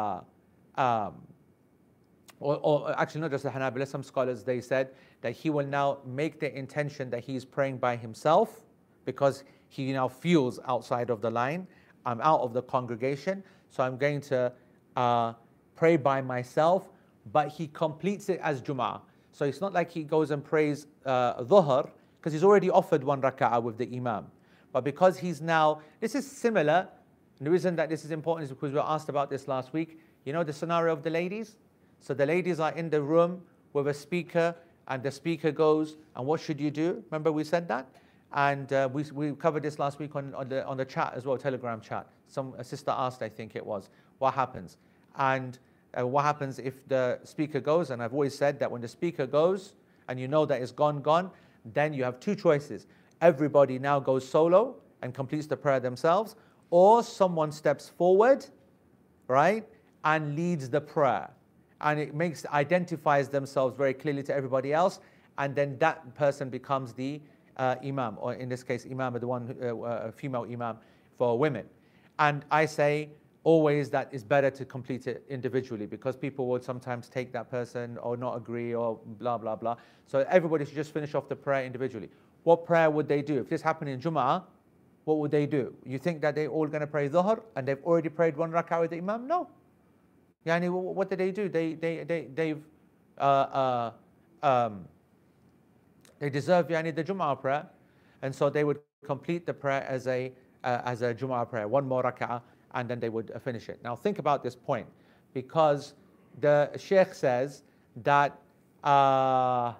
or actually not just the Hanabila, some scholars, they said that he will now make the intention that he's praying by himself, because he now feels outside of the line. I'm out of the congregation, so I'm going to pray by myself, but he completes it as Jum'ah. So it's not like he goes and prays Dhuhr, because he's already offered one raka'ah with the Imam. But because he's now, this is similar, and the reason that this is important is because we were asked about this last week. You know the scenario of the ladies? So the ladies are in the room with a speaker, and the speaker goes, and what should you do? Remember we said that? And we covered this last week on the chat as well, Telegram chat. A sister asked, I think it was, what happens? And what happens if the speaker goes? And I've always said that when the speaker goes, and you know that it's gone, then you have two choices. Everybody now goes solo and completes the prayer themselves, or someone steps forward, right, and leads the prayer. And it identifies themselves very clearly to everybody else, and then that person becomes the imam, or in this case, imam, the one, female imam for women. And I say always that it's better to complete it individually, because people would sometimes take that person or not agree or blah, blah, blah. So everybody should just finish off the prayer individually. What prayer would they do? If this happened in Jum'ah, what would they do? You think that they're all going to pray Dhuhr and they've already prayed one rak'ah with the imam? No. Yani, what did they do? They deserve yani, the Jum'ah prayer, and so they would complete the prayer as a Jum'ah prayer, one more rak'ah, and then they would finish it. Now think about this point, because the Shaykh says that the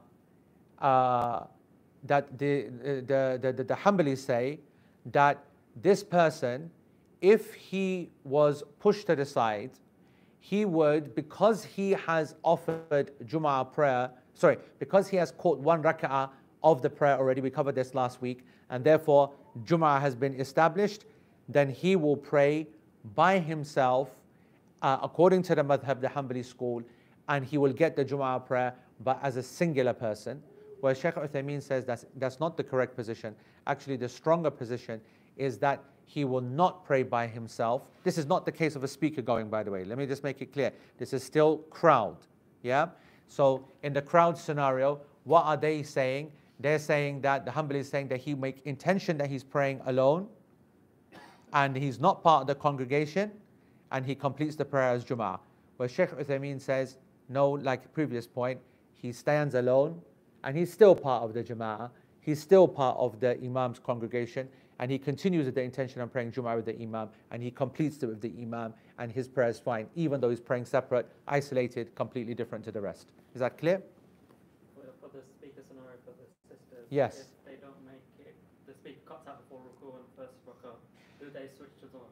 Hanbalis say that this person, if he was pushed to the side, he would, because he has offered Jum'ah prayer, because he has caught one rak'ah of the prayer already, we covered this last week, and therefore Jum'ah has been established, then he will pray by himself, according to the madhab, the Hanbali school, and he will get the Jum'ah prayer, but as a singular person. Where Shaykh Uthaymeen says that's not the correct position. Actually, the stronger position is that he will not pray by himself. This is not the case of a speaker going, by the way. Let me just make it clear. This is still crowd. Yeah? So in the crowd scenario, what are they saying? They're saying that the Hanbali is saying that he make intention that he's praying alone, and he's not part of the congregation, and he completes the prayer as Jum'ah. Where Shaykh Uthaymeen says, no, like previous point, he stands alone, and he's still part of the Jama'ah, he's still part of the Imam's congregation, and he continues with the intention of praying Jum'ah with the Imam, and he completes it with the Imam, and his prayer is fine, even though he's praying separate, isolated, completely different to the rest. Is that clear? For the speaker scenario for the sisters, yes. If they don't make it, the speaker cuts out before ruku and first rak'ah, do they switch to Dhuhr?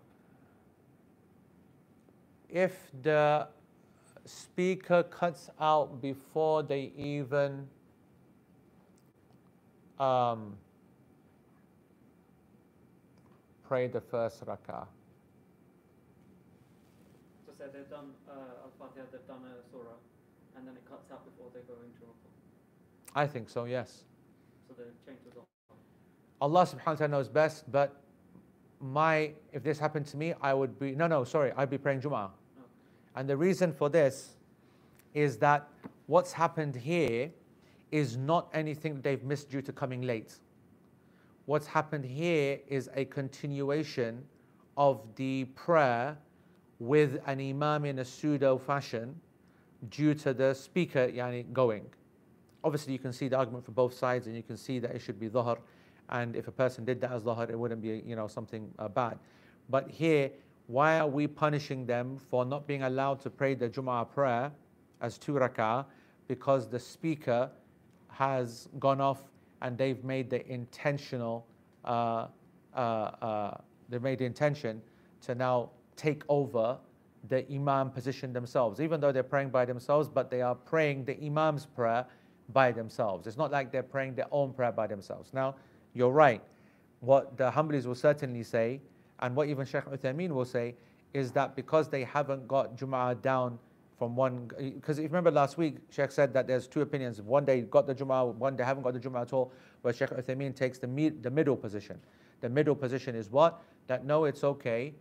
If the speaker cuts out before they even pray the first rak'ah. So say they've done Al-Fatiha, they've done a surah, and then it cuts out before they go into ruku. I think so, yes. So they change to Dhuhr. Allah subhanahu wa ta'ala knows best, but if this happened to me, I would be, I'd be praying Jum'ah. Oh. And the reason for this is that what's happened here is not anything that they've missed due to coming late. What's happened here is a continuation of the prayer with an imam in a pseudo fashion due to the speaker going. Obviously you can see the argument for both sides, and you can see that it should be Dhuhr, and if a person did that as Dhuhr, it wouldn't be something bad. But here, why are we punishing them for not being allowed to pray the Jum'ah prayer as 2 rak'ah? Because the speaker has gone off and they've made the intention to now take over the imam position themselves, even though they're praying by themselves, but they are praying the imam's prayer by themselves. It's not like they're praying their own prayer by themselves. Now, you're right. What the Hanbalis will certainly say, and what even Shaykh Uthaymeen will say, is that because they haven't got Jum'ah down from one, because if you remember last week, Shaykh said that there's 2 opinions. One day got the Jum'ah, one day haven't got the Jum'ah at all, where Shaykh Uthaymeen takes the middle position. The middle position is what? That no, it's okay.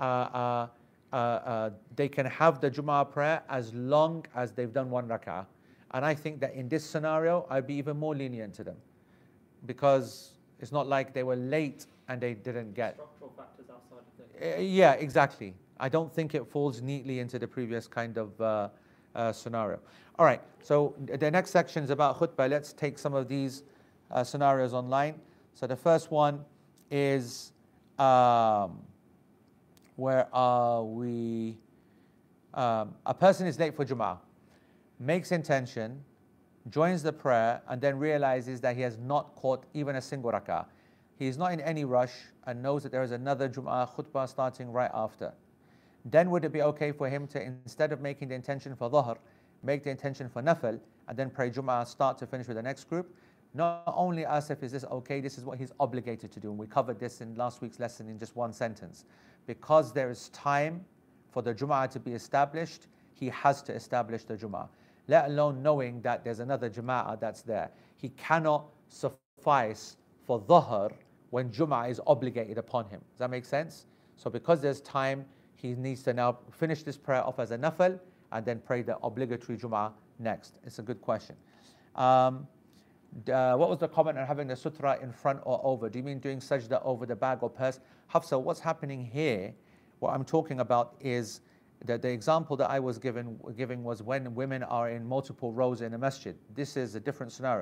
They can have the Jum'ah prayer as long as they've done 1 rak'ah. And I think that in this scenario, I'd be even more lenient to them, because it's not like they were late and they didn't get. Structural factors outside of it. Yeah, exactly. I don't think it falls neatly into the previous kind of scenario. All right, so the next section is about khutbah. Let's take some of these scenarios online. So the first one is, where are we? A person is late for Jum'ah, makes intention, joins the prayer, and then realizes that he has not caught even a single rak'ah. He is not in any rush and knows that there is another Jum'ah khutbah starting right after. Then would it be okay for him to, instead of making the intention for Dhuhr, make the intention for Nafil, and then pray Jum'ah start to finish with the next group? Not only Asif is this okay, this is what he's obligated to do. And we covered this in last week's lesson in just one sentence. Because there is time for the Jum'ah to be established, he has to establish the Jum'ah. Let alone knowing that there's another Jama'ah that's there. He cannot suffice for Dhuhr when Jum'ah is obligated upon him. Does that make sense? So because there's time, he needs to now finish this prayer off as a Nafil and then pray the obligatory Jum'ah next. It's a good question. What was the comment on having the sutra in front or over? Do you mean doing sajda over the bag or purse? Hafsa, what's happening here, what I'm talking about is that the example that I was giving was when women are in multiple rows in a masjid. This is a different scenario.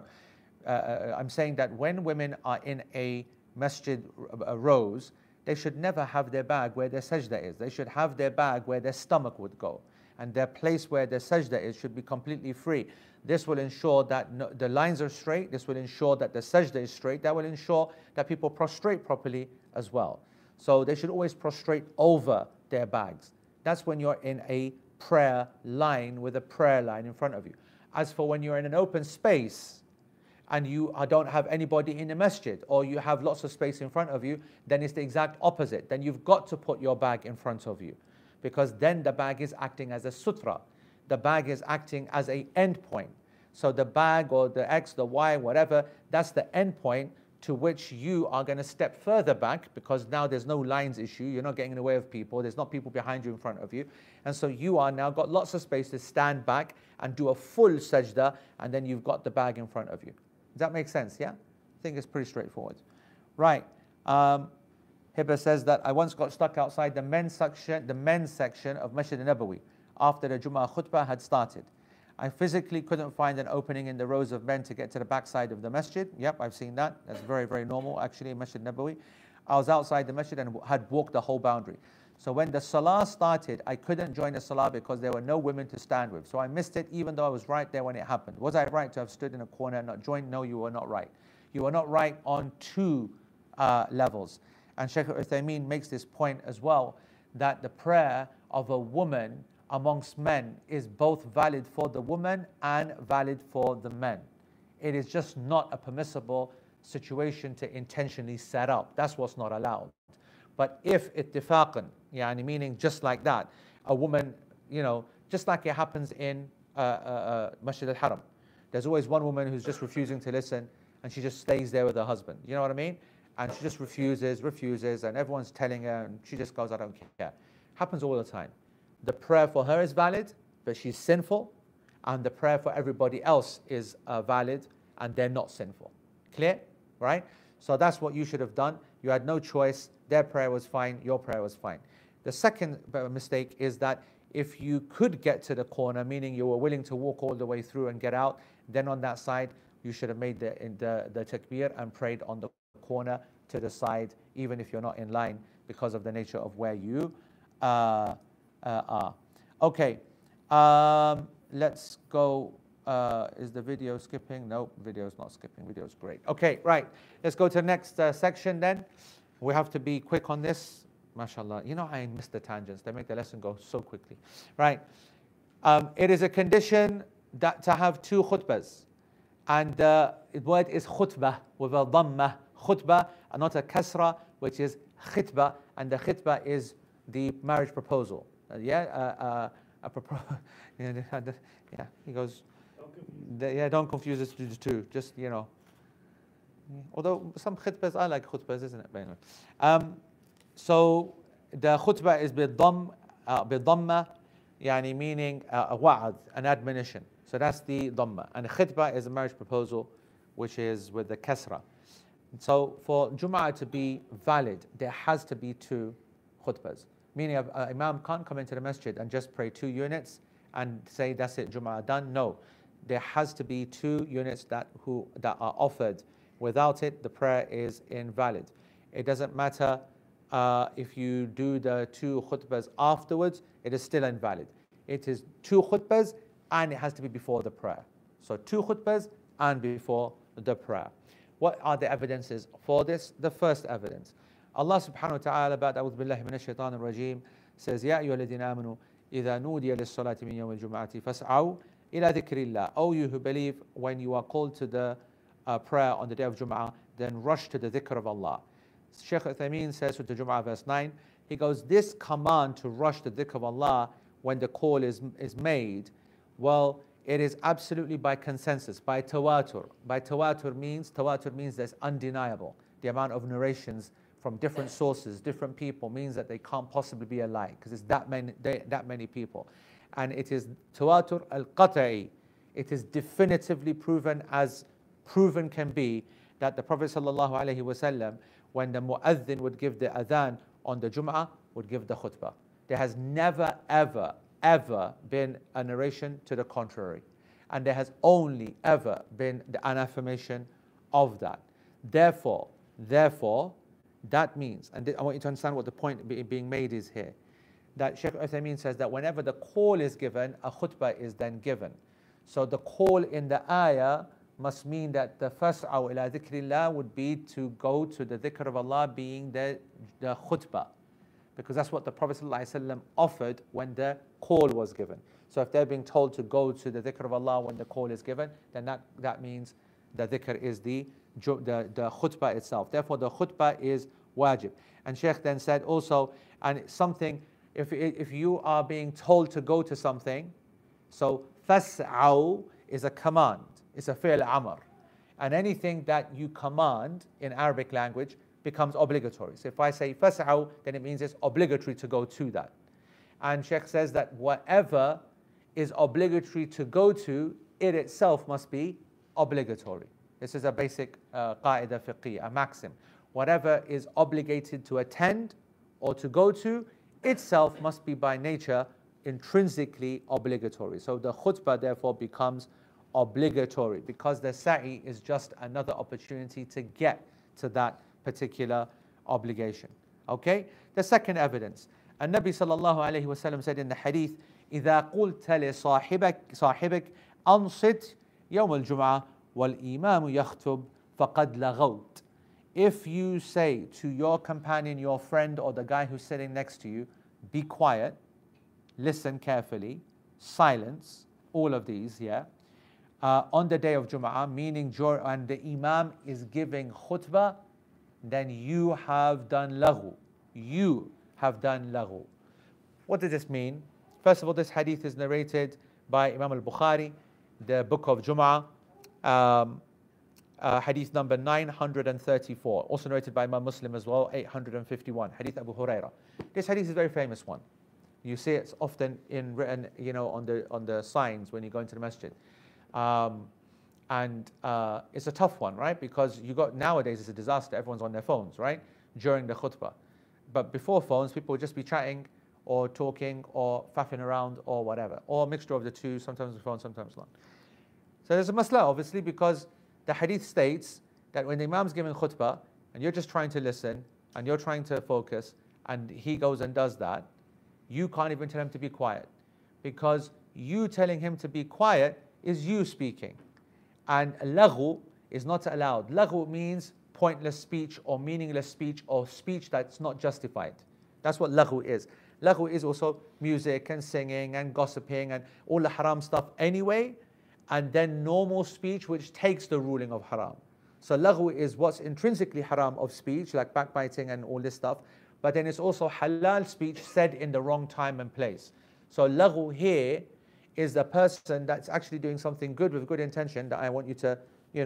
I'm saying that when women are in a masjid rows, they should never have their bag where their sajda is. They should have their bag where their stomach would go. And their place where their sajda is should be completely free. This will ensure that the lines are straight. This will ensure that the sajda is straight. That will ensure that people prostrate properly as well. So they should always prostrate over their bags. That's when you're in a prayer line with a prayer line in front of you. As for when you're in an open space and you don't have anybody in the masjid, or you have lots of space in front of you, then it's the exact opposite. Then you've got to put your bag in front of you, because then the bag is acting as a sutra. The bag is acting as an end point. So the bag or the X, the Y, whatever, that's the end point to which you are going to step further back, because now there's no lines issue. You're not getting in the way of people. There's not people behind you in front of you. And so you are now got lots of space to stand back and do a full sajda, and then you've got the bag in front of you. Does that make sense? Yeah? I think it's pretty straightforward. Right. Hibba says that I once got stuck outside the men's section of Masjid al-Nabawi after the Jummah khutbah had started. I physically couldn't find an opening in the rows of men to get to the backside of the masjid. Yep, I've seen that. That's very, very normal actually in Masjid al-Nabawi. I was outside the masjid and had walked the whole boundary. So when the salah started, I couldn't join the salah because there were no women to stand with. So I missed it even though I was right there when it happened. Was I right to have stood in a corner and not joined? No, you were not right. You were not right on two levels. And Shaykh Uthaymeen makes this point as well, that the prayer of a woman amongst men is both valid for the woman and valid for the men. It is just not a permissible situation to intentionally set up. That's what's not allowed. But if ittifaqan, yani meaning just like that, a woman, just like it happens in Masjid al-Haram. There's always one woman who's just refusing to listen, and she just stays there with her husband. You know what I mean? And she just refuses, and everyone's telling her, and she just goes, I don't care. Happens all the time. The prayer for her is valid, but she's sinful, and the prayer for everybody else is valid, and they're not sinful. Clear? Right? So that's what you should have done. You had no choice. Their prayer was fine. Your prayer was fine. The second mistake is that if you could get to the corner, meaning you were willing to walk all the way through and get out, then on that side, you should have made the takbir and prayed on the corner to the side, even if you're not in line, because of the nature of where you are. Okay, let's go. Is the video skipping? No, video's not skipping. Video's great. Okay, right. Let's go to the next section then. We have to be quick on this. MashaAllah. I miss the tangents. They make the lesson go so quickly. Right. It is a condition that to have two khutbahs. And the word is khutbah with a dhammah. Khutbah, and not a kasra, which is khitbah. And the khitbah is the marriage proposal. Yeah, he goes, don't confuse the two. Just, although some khutbahs are like khutbahs, isn't it? So the khutbah is bidhamma, yani meaning a wa'ad, an admonition. So that's the dhamma. And khitbah is a marriage proposal, which is with the kasra. So for Jum'ah to be valid, there has to be two khutbahs. Meaning an imam can't come into the masjid and just pray 2 units and say that's it, Jum'ah done. No, there has to be 2 units that are offered. Without it, the prayer is invalid. It doesn't matter if you do the 2 khutbahs afterwards, it is still invalid. It is 2 khutbahs and it has to be before the prayer. So 2 khutbahs and before the prayer. What are the evidences for this? The first evidence. Allah subhanahu wa ta'ala, بعد أعوذ بالله من الشيطان الرجيم, says, يا أيها الذين آمنوا إذا نودي للصلاة من يوم الجمعة فاسعوا إلى ذكر الله. O you who believe, when you are called to the prayer on the day of Jum'ah, then rush to the dhikr of Allah. Shaykh Uthaymeen says to the Jum'ah verse 9, he goes, this command to rush the dhikr of Allah when the call is made, well, it is absolutely by consensus, by tawatur. By tawatur means there's undeniable. The amount of narrations from different sources, different people, means that they can't possibly be alike because it's that many people. And it is tawatur al-qata'i. It is definitively proven, as proven can be, that the Prophet ﷺ, when the mu'adhin would give the adhan on the Jum'ah, would give the khutbah. There has never, ever been a narration to the contrary. And there has only ever been an affirmation of that. Therefore, that means, and I want you to understand what the point being made is here, that Shaykh Uthaymeen says that whenever the call is given, a khutbah is then given. So the call in the ayah must mean that the fas'aw ila dhikrillah would be to go to the dhikr of Allah, being the khutbah. Because that's what the Prophet ﷺ offered when the call was given. So if they're being told to go to the dhikr of Allah when the call is given, then that means the dhikr is the khutbah itself. Therefore the khutbah is wajib. And Shaykh then said also, and something, if you are being told to go to something, so fas'aw is a command, it's a fi'l amr. And anything that you command in Arabic language becomes obligatory. So if I say fas'aw, then it means it's obligatory to go to that. And Shaykh says that whatever is obligatory to go to, it itself must be obligatory. This is a basic qaida fiqhiyya, a maxim. Whatever is obligated to attend or to go to, itself must be by nature intrinsically obligatory. So the khutbah therefore becomes obligatory because the sa'i is just another opportunity to get to that particular obligation. Okay? The second evidence. An-Nabi sallallahu alayhi wa sallam said in the hadith, إِذَا قُلْتَ لِصَاحِبِكَ أَنصِتْ يَوْمَ الْجُمْعَةِ وَالْإِمَامُ يَخْتُبْ فَقَدْ لَغَوْتَ. If you say to your companion, your friend, or the guy who's sitting next to you, be quiet, listen carefully, silence, all of these, yeah, on the day of Jum'ah, meaning and the Imam is giving khutbah, then you have done laghu. You have done laghu. What does this mean? First of all, this hadith is narrated by Imam al-Bukhari, the book of Jum'ah, hadith number 934, also narrated by Imam Muslim as well, 851, hadith Abu Hurairah. This hadith is a very famous one. You see it's often written, on the signs when you go into the masjid. And it's a tough one, right? Because nowadays it's a disaster. Everyone's on their phones, right? During the khutbah. But before phones, people would just be chatting or talking or faffing around or whatever, or a mixture of the two, sometimes the phone, sometimes not. So there's a masla, obviously, because the hadith states that when the imam's giving khutbah and you're just trying to listen and you're trying to focus and he goes and does that, you can't even tell him to be quiet, because you telling him to be quiet is you speaking. And laghu is not allowed. Laghu means pointless speech or meaningless speech or speech that's not justified. That's what laghu is. Laghu is also music and singing and gossiping and all the haram stuff anyway, and then normal speech which takes the ruling of haram. So laghu is what's intrinsically haram of speech, like backbiting and all this stuff, but then it's also halal speech said in the wrong time and place. So laghu here is the person that's actually doing something good with good intention, that I want you to,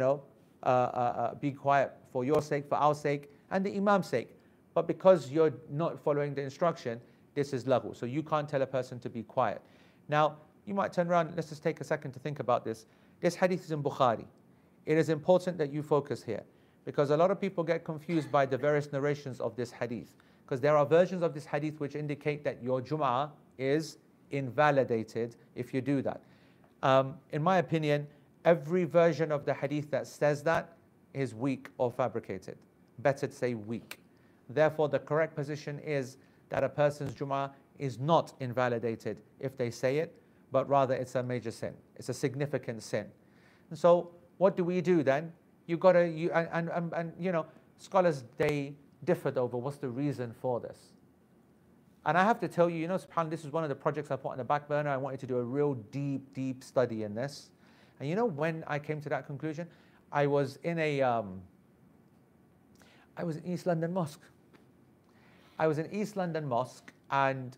be quiet for your sake, for our sake, and the imam's sake. But because you're not following the instruction, this is laghu. So you can't tell a person to be quiet. Now, you might turn around, let's just take a second to think about this. This hadith is in Bukhari. It is important that you focus here, because a lot of people get confused by the various narrations of this hadith, because there are versions of this hadith which indicate that your Jum'ah is invalidated if you do that. In my opinion, every version of the hadith that says that is weak or fabricated. Better to say weak. Therefore, the correct position is that a person's Jum'ah is not invalidated if they say it, but rather it's a major sin. It's a significant sin. And so, what do we do then? You got to, you know, scholars, they differed over what's the reason for this. And I have to tell you, you know, subhanAllah, this is one of the projects I put on the back burner. I wanted to do a real deep study in this. And you know, when I came to that conclusion, I was in East London Mosque. I was in East London Mosque, and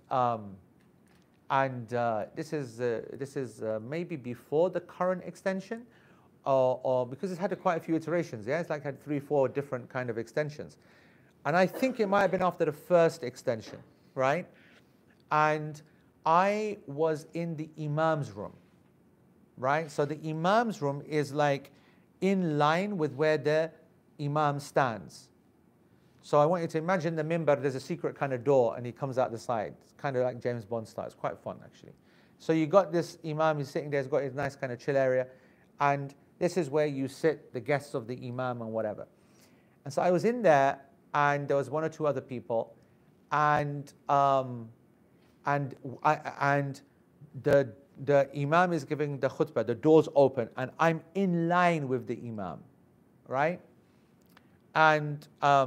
this is maybe before the current extension, or because it's had quite a few iterations. Yeah, it's like had 3-4 different kind of extensions, and I think it might have been after the first extension, right? And I was in the Imam's room, right? So the Imam's room is like in line with where the Imam stands. So I want you to imagine the mimbar, there's a secret kind of door and he comes out the side. It's kind of like James Bond style. It's quite fun actually. So you got this Imam, he's sitting there, he's got his nice kind of chill area, and this is where you sit, the guests of the Imam and whatever. And so I was in there, and there was 1 or 2 other people, and the Imam is giving the khutbah, the door's open, and I'm in line with the Imam, right? And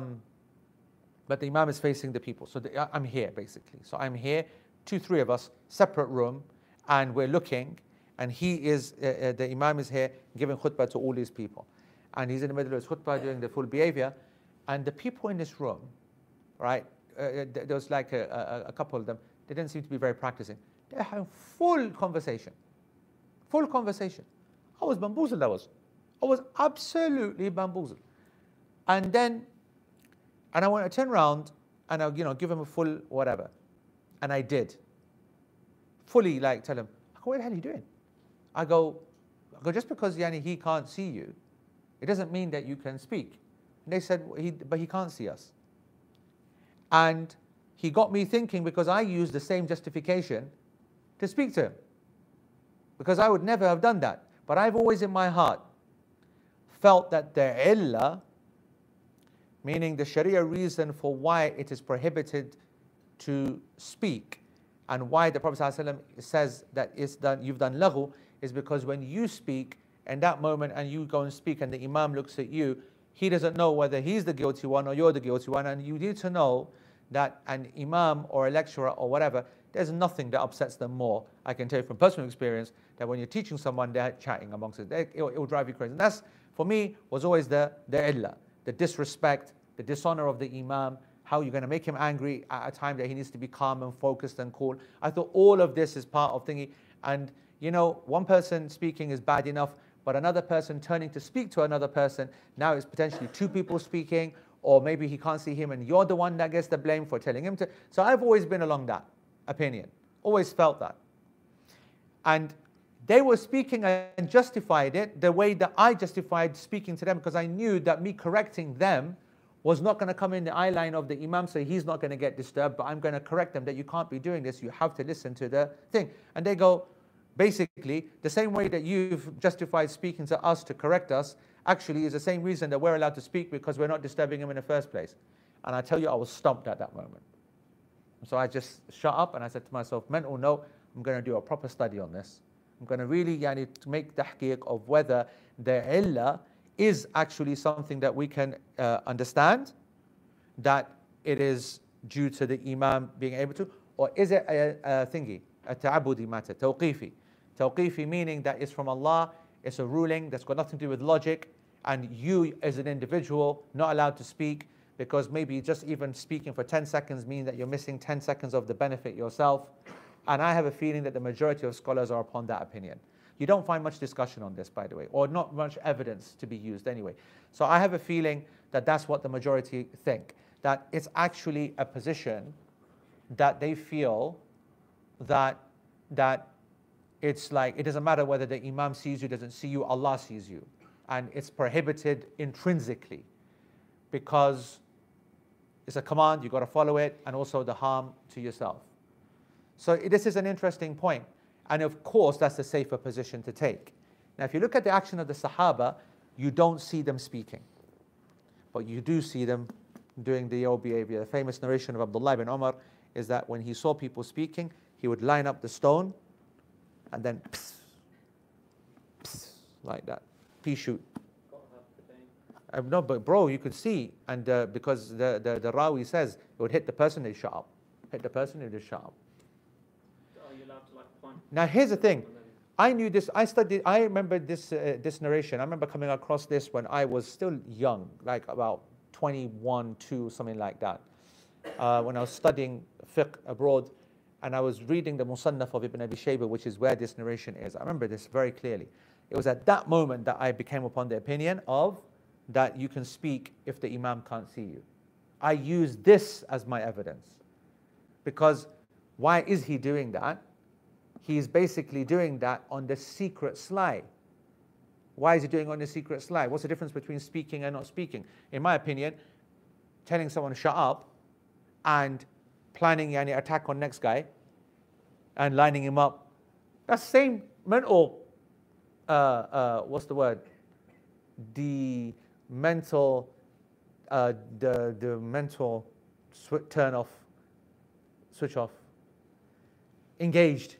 but the Imam is facing the people. So I'm here, basically. So I'm here, 2-3 of us, separate room, and we're looking, and he is, the Imam is here giving khutbah to all these people. And he's in the middle of his khutbah doing the full behavior, and the people in this room, right, there was like a couple of them, they didn't seem to be very practicing. They had full conversation. Full conversation. I was bamboozled, I was absolutely bamboozled. And I want to turn around and I'll, you know, give him a full whatever. And I did. Fully like tell him, what the hell are you doing? I go, just because Yani, he can't see you, it doesn't mean that you can speak. And they said, but he can't see us. And he got me thinking, because I used the same justification to speak to him. Because I would never have done that. But I've always in my heart felt that the illah, meaning the Sharia reason for why it is prohibited to speak, and why the Prophet ﷺ says that you've done laghu, is because when you speak in that moment and you go and speak and the Imam looks at you, he doesn't know whether he's the guilty one or you're the guilty one, and you need to know that an Imam or a lecturer or whatever, there's nothing that upsets them more. I can tell you from personal experience that when you're teaching someone, they're chatting amongst it. It will drive you crazy. And that's, for me, was always the illah, the disrespect, the dishonor of the Imam, how you're going to make him angry at a time that he needs to be calm and focused and cool. I thought all of this is part of thingy. And, you know, one person speaking is bad enough, but another person turning to speak to another person, now it's potentially 2 people speaking, or maybe he can't see him and you're the one that gets the blame for telling him to. So I've always been along that opinion, always felt that. And they were speaking and justified it the way that I justified speaking to them, because I knew that me correcting them was not going to come in the eye line of the Imam, so he's not going to get disturbed, but I'm going to correct them that you can't be doing this, you have to listen to the thing. And they go, basically, the same way that you've justified speaking to us to correct us, actually is the same reason that we're allowed to speak, because we're not disturbing him in the first place. And I tell you, I was stumped at that moment. So I just shut up and I said to myself, mental note, I'm going to do a proper study on this. I'm going to really make tahqiq of whether the illah is actually something that we can understand, that it is due to the Imam being able to, or is it a thingy, a ta'abudi matter, tawqifi. Tawqifi meaning that it's from Allah, it's a ruling that's got nothing to do with logic, and you as an individual not allowed to speak, because maybe just even speaking for 10 seconds means that you're missing 10 seconds of the benefit yourself. And I have a feeling that the majority of scholars are upon that opinion. You don't find much discussion on this, by the way, or not much evidence to be used anyway. So I have a feeling that that's what the majority think, that it's actually a position that they feel that it's like, it doesn't matter whether the Imam sees you, doesn't see you, Allah sees you. And it's prohibited intrinsically, because it's a command, you've got to follow it, and also the harm to yourself. So this is an interesting point. And of course, that's the safer position to take. Now, if you look at the action of the Sahaba, you don't see them speaking. But you do see them doing the old behavior. The famous narration of Abdullah ibn Umar is that when he saw people speaking, he would line up the stone and then pss, pss, like that, pea shoot. No, but bro, you could see, and because the Rawi says it would hit the person, they shut up. Hit the person, they just shut up. Are you allowed to like point? Now here's the thing. I knew this. I remember this narration. I remember coming across this when I was still young, like about 21, 2, something like that. When I was studying fiqh abroad, and I was reading the Musannaf of Ibn Abi Shaybah, which is where this narration is. I remember this very clearly. It was at that moment that I became upon the opinion of that you can speak if the Imam can't see you. I use this as my evidence. Because why is he doing that? He's basically doing that on the secret sly. Why is he doing it on the secret sly? What's the difference between speaking and not speaking? In my opinion, telling someone to shut up and planning an attack on next guy and lining him up, that's the same mental, what's the word? The mental turn off, switch off, engaged.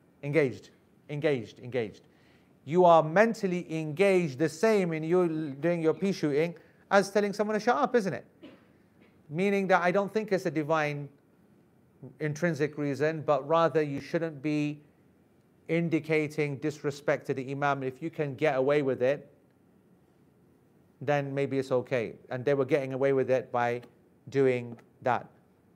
You are mentally engaged the same in you doing your pea shooting as telling someone to shut up, isn't it? Meaning that I don't think it's a divine intrinsic reason, but rather you shouldn't be indicating disrespect to the Imam. If you can get away with it, then maybe it's okay. And they were getting away with it by doing that.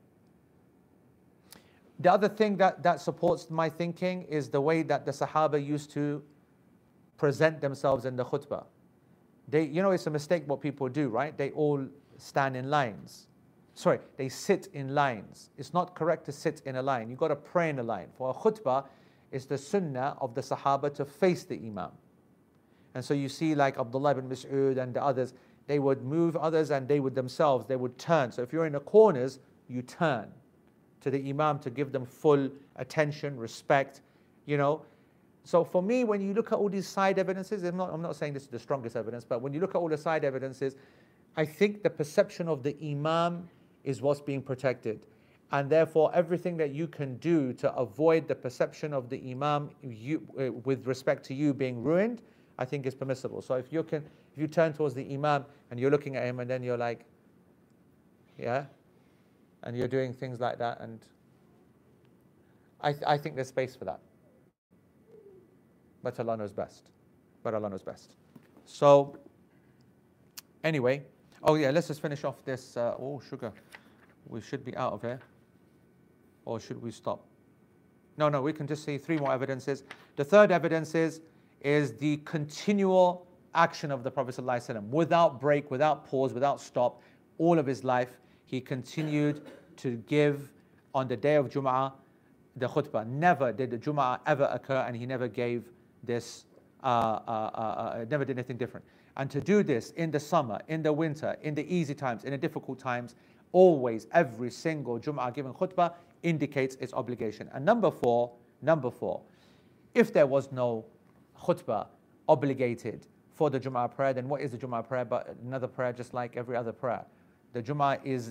The other thing that supports my thinking is the way that the Sahaba used to present themselves in the khutbah. It's a mistake what people do, right? They all stand in lines. Sorry, they sit in lines. It's not correct to sit in a line. You've got to pray in a line. For a khutbah, it's the sunnah of the Sahaba to face the Imam. And so you see like Abdullah ibn Mas'ud and the others, they would move others and they would turn. So if you're in the corners, you turn to the Imam to give them full attention, respect, So for me, when you look at all these side evidences, I'm not saying this is the strongest evidence, but when you look at all the side evidences, I think the perception of the Imam is what's being protected. And therefore, everything that you can do to avoid the perception of the Imam with respect to you being ruined, I think is permissible. So if you turn towards the Imam and you're looking at him and then you're like, yeah, and you're doing things like that, and I think there's space for that. But Allah knows best. So, anyway, let's just finish off this. Sugar. We should be out of here. Or should we stop? No, we can just see 3 more evidences. The third evidence is the continual action of the Prophet ﷺ, without break, without pause, without stop. All of his life, he continued to give on the day of Jum'ah the khutbah. Never did the Jum'ah ever occur and he never gave this, never did anything different. And to do this in the summer, in the winter, in the easy times, in the difficult times, always, every single Jum'ah given khutbah indicates its obligation. And number four, if there was no khutbah obligated for the Jum'ah prayer, then what is the Jum'ah prayer but another prayer just like every other prayer? The Jum'ah is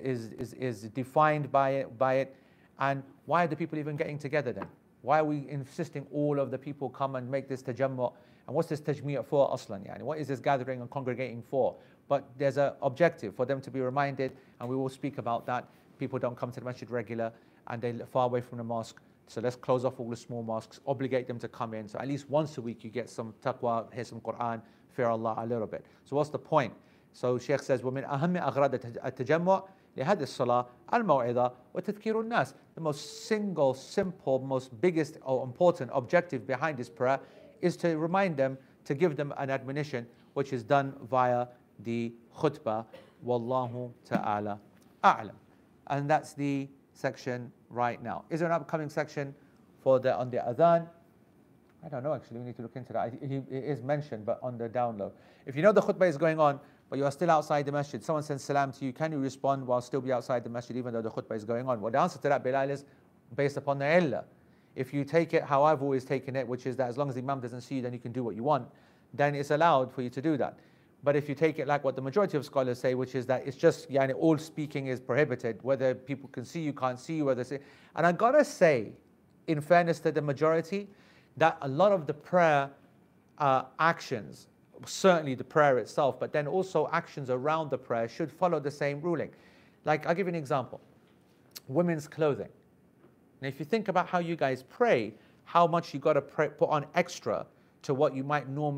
defined by it. And why are the people even getting together then? Why are we insisting all of the people come and make this tajammu'? And what's this tajmi' for aslan? Yani? What is this gathering and congregating for? But there's an objective for them to be reminded, and we will speak about that. People don't come to the masjid regular and they're far away from the mosque. So let's close off all the small mosques, obligate them to come in. So at least once a week you get some taqwa, hear some Quran, fear Allah a little bit. So what's the point? So Shaykh says, وَمِنْ أَهَمِّ أَغْرَادِ التَّجَمُّعِ لهذه الصلاة الموعظة وتذكير الناس. The most simple, most biggest or important objective behind this prayer is to remind them, to give them an admonition, which is done via the khutbah. Wallahu ta'ala a'lam. And that's the section right now. Is there an upcoming section on the adhan? I don't know actually, we need to look into that. It is mentioned, but on the download. If you know the khutbah is going on, but you are still outside the masjid, someone sends salam to you, can you respond while still be outside the masjid even though the khutbah is going on? Well, the answer to that, Bilal, is based upon the illah. If you take it how I've always taken it, which is that as long as the imam doesn't see you, then you can do what you want, then it's allowed for you to do that. But if you take it like what the majority of scholars say, which is that it's just, yani, all speaking is prohibited, whether people can see you, can't see you, whether and I gotta say, in fairness to the majority, that a lot of the prayer actions, certainly the prayer itself, but then also actions around the prayer should follow the same ruling. Like, I'll give you an example. Women's clothing. Now, if you think about how you guys pray, how much you got to put on extra to what you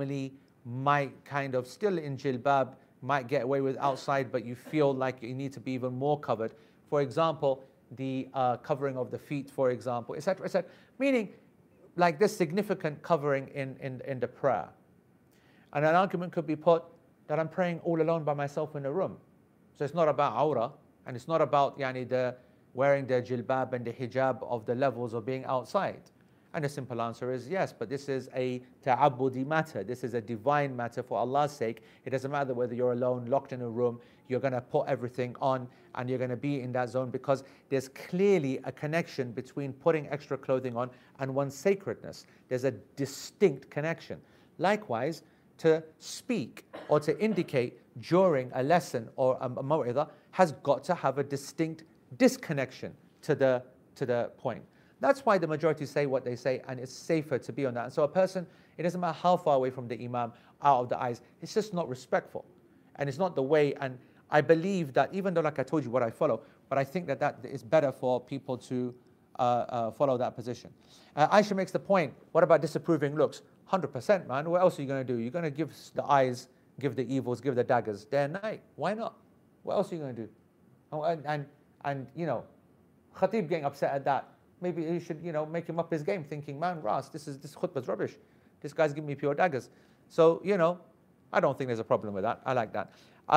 might kind of still in jilbab, might get away with outside, but you feel like you need to be even more covered. For example, the covering of the feet, for example, etc., etc. Meaning, like this significant covering in the prayer. And an argument could be put that I'm praying all alone by myself in a room. So it's not about awrah, and it's not about the wearing the jilbab and the hijab of the levels of being outside. And the simple answer is yes, but this is a ta'abbudi matter. This is a divine matter for Allah's sake. It doesn't matter whether you're alone, locked in a room, you're going to put everything on and you're going to be in that zone, because there's clearly a connection between putting extra clothing on and one's sacredness. There's a distinct connection. Likewise, to speak or to indicate during a lesson or a maw'idah has got to have a distinct disconnection to the point. That's why the majority say what they say, and it's safer to be on that. And so a person, it doesn't matter how far away from the imam, out of the eyes, it's just not respectful. And it's not the way, and I believe that, even though like I told you what I follow, but I think that is better for people to follow that position. Aisha makes the point, what about disapproving looks? 100%, man. What else are you going to do? You're going to give the eyes, give the evils, give the daggers day and night. Why not? What else are you going to do? Oh, and Khatib getting upset at that. Maybe you should, make him up his game, thinking, man, Ras, this khutbah's rubbish. This guy's giving me pure daggers. So, I don't think there's a problem with that. I like that.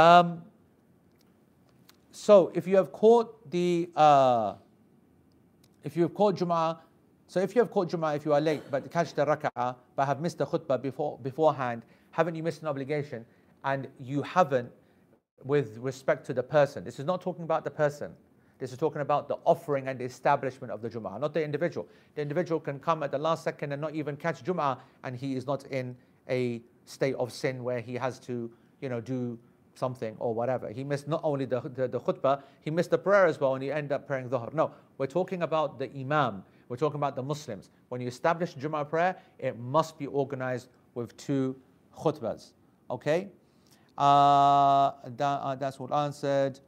So if you have caught Jum'ah, if you are late but catch the rak'ah but have missed the khutbah beforehand, haven't you missed an obligation? And you haven't, with respect to the person. This is not talking about the person. This is talking about the offering and the establishment of the Jum'ah, not the individual. The individual can come at the last second and not even catch Jum'ah, and he is not in a state of sin where he has to, do something or whatever. He missed not only the khutbah, he missed the prayer as well, and he ended up praying dhuhr. No, we're talking about the imam. We're talking about the Muslims. When you establish Jum'ah prayer, it must be organized with 2 khutbahs. Okay? That's all answered.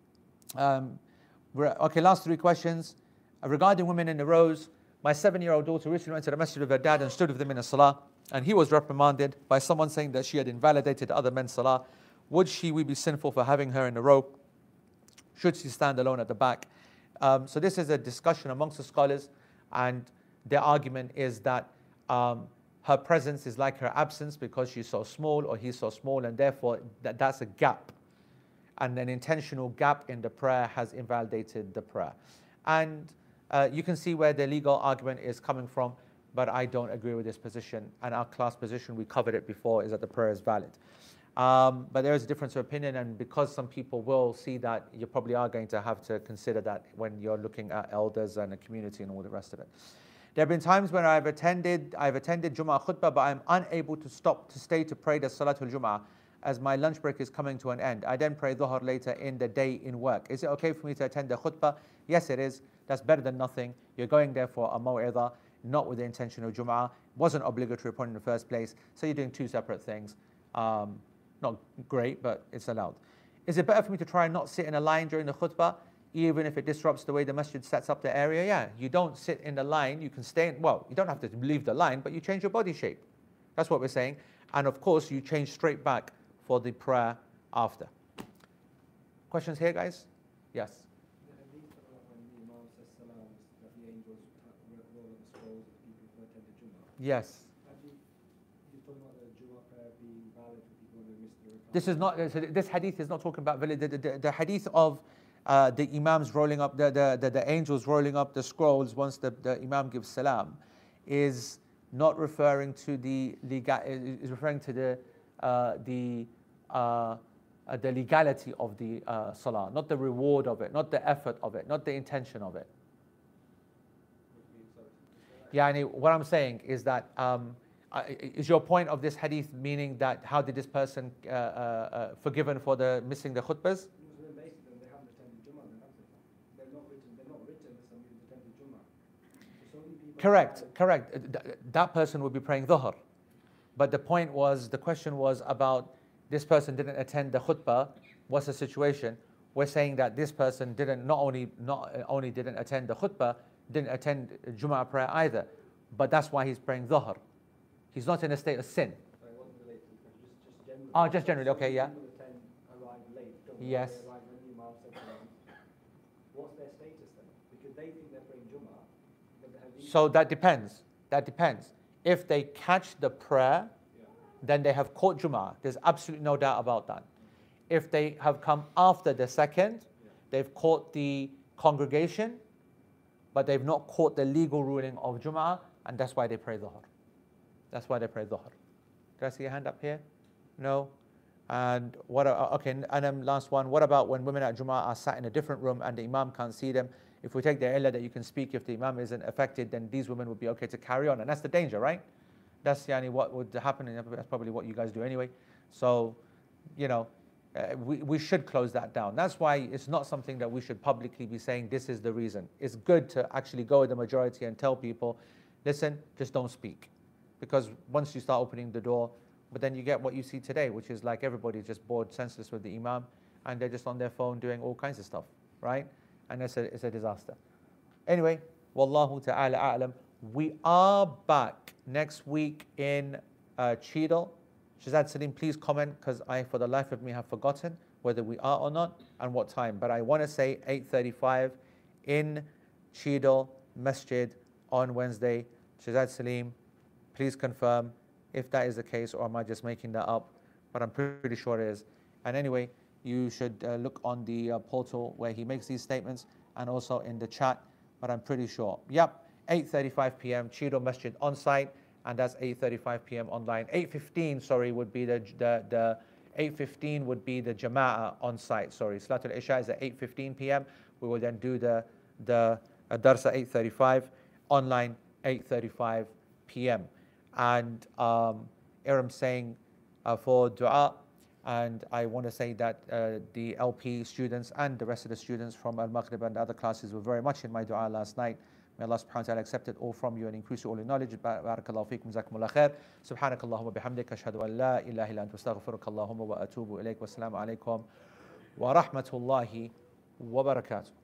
Okay, last 3 questions. Regarding women in the rows, my 7-year-old daughter recently went to the masjid with her dad and stood with him in a salah, and he was reprimanded by someone saying that she had invalidated other men's salah. Would we be sinful for having her in the row? Should she stand alone at the back? So this is a discussion amongst the scholars, and their argument is that her presence is like her absence because she's so small or he's so small, and therefore that's a gap. And an intentional gap in the prayer has invalidated the prayer. And you can see where the legal argument is coming from, but I don't agree with this position. And our class position, we covered it before, is that the prayer is valid. But there is a difference of opinion, and because some people will see that, you probably are going to have to consider that when you're looking at elders and a community and all the rest of it. There have been times when I've attended Jum'ah khutbah, but I'm unable to stay to pray the Salatul Jum'ah, as my lunch break is coming to an end. I then pray dhuhr later in the day in work. Is it okay for me to attend the khutbah? Yes, it is. That's better than nothing. You're going there for a maw'idah, not with the intention of Jum'ah. It wasn't obligatory upon in the first place, so you're doing 2 separate things. Not great, but it's allowed. Is it better for me to try and not sit in a line during the khutbah, even if it disrupts the way the masjid sets up the area? Yeah, you don't sit in the line. You can stay in, you don't have to leave the line, but you change your body shape. That's what we're saying. And of course, you change straight back for the prayer after. Questions here, guys? Yes? The hadith about when the Imam says salam, that the angels roll up the scrolls of the people who attend the Jum'ah. Yes. You're talking about the Jum'ah prayer being valid for people who missed the rak'ah. This is not. This hadith is not talking about the hadith of the imams rolling up the angels rolling up the scrolls once the imam gives salam is not referring to is referring to the legality of the salah, not the reward of it, not the effort of it, not the intention of it. Yeah, what I'm saying is that is your point of this hadith meaning that how did this person forgiven for the missing the khutbahs? Basically, they haven't attended Jummah, they're not written as somebody who's attended Jummah. So many people Correct. That person would be praying dhuhr. But the point was, the question was about this person didn't attend the khutbah. What's the situation? We're saying that this person not only didn't attend the khutbah, didn't attend Jummah prayer either. But that's why he's praying dhuhr. He's not in a state of sin. It wasn't related to the question, just generally. Oh, just generally, okay, yeah. People arrive late, don't Yes. they arrive when the Imam said to them, what's their status then? Because they think they're praying Jummah, but the hadith... So that depends. If they catch the prayer, then they have caught Jummah. There's absolutely no doubt about that. If they have come after the second, they've caught the congregation, but they've not caught the legal ruling of Jummah, and that's why they pray dhuhr. Did I see a hand up here? No? And and then last one, what about when women at Jummah are sat in a different room and the Imam can't see them? If we take the illah that you can speak if the Imam isn't affected, then these women would be okay to carry on. And that's the danger, right? That's what would happen, and that's probably what you guys do anyway. So, we should close that down. That's why it's not something that we should publicly be saying this is the reason. It's good to actually go with the majority and tell people, listen, just don't speak. Because once you start opening the door, but then you get what you see today, which is like everybody's just bored senseless with the Imam, and they're just on their phone doing all kinds of stuff, right? And it's a disaster. Anyway, Wallahu ta'ala a'lam. We are back next week in Cheadle. Shazad Salim, please comment, because I, for the life of me, have forgotten whether we are or not and what time. But I want to say 8:35 in Cheadle Masjid on Wednesday. Shazad Salim, please confirm if that is the case, or am I just making that up? But I'm pretty sure it is. And anyway, you should look on the portal where he makes these statements, and also in the chat, but I'm pretty sure. Yep, 8:35 p.m. Cheadle Masjid on site, and that's 8:35 p.m. online. 8:15, sorry, would be the 8:15 would be the Jama'ah on site. Sorry, Salatul Isha is at 8:15 p.m. We will then do the Dars at 8:35, online 8:35 p.m. And Iram saying for dua, and I want to say that the LP students and the rest of the students from Al-Maghrib and the other classes were very much in my dua last night. May Allah subhanahu wa ta'ala accept it all from you and increase you all in knowledge. Barakallahu feekum, jazakumullah khair. Subhanakallahumma bihamdika, ashhadu an la ilaha illa anta astaghfiruka Allahumma wa atubu ilayk. Wassalamu alaikum wa rahmatullahi wa barakatuh.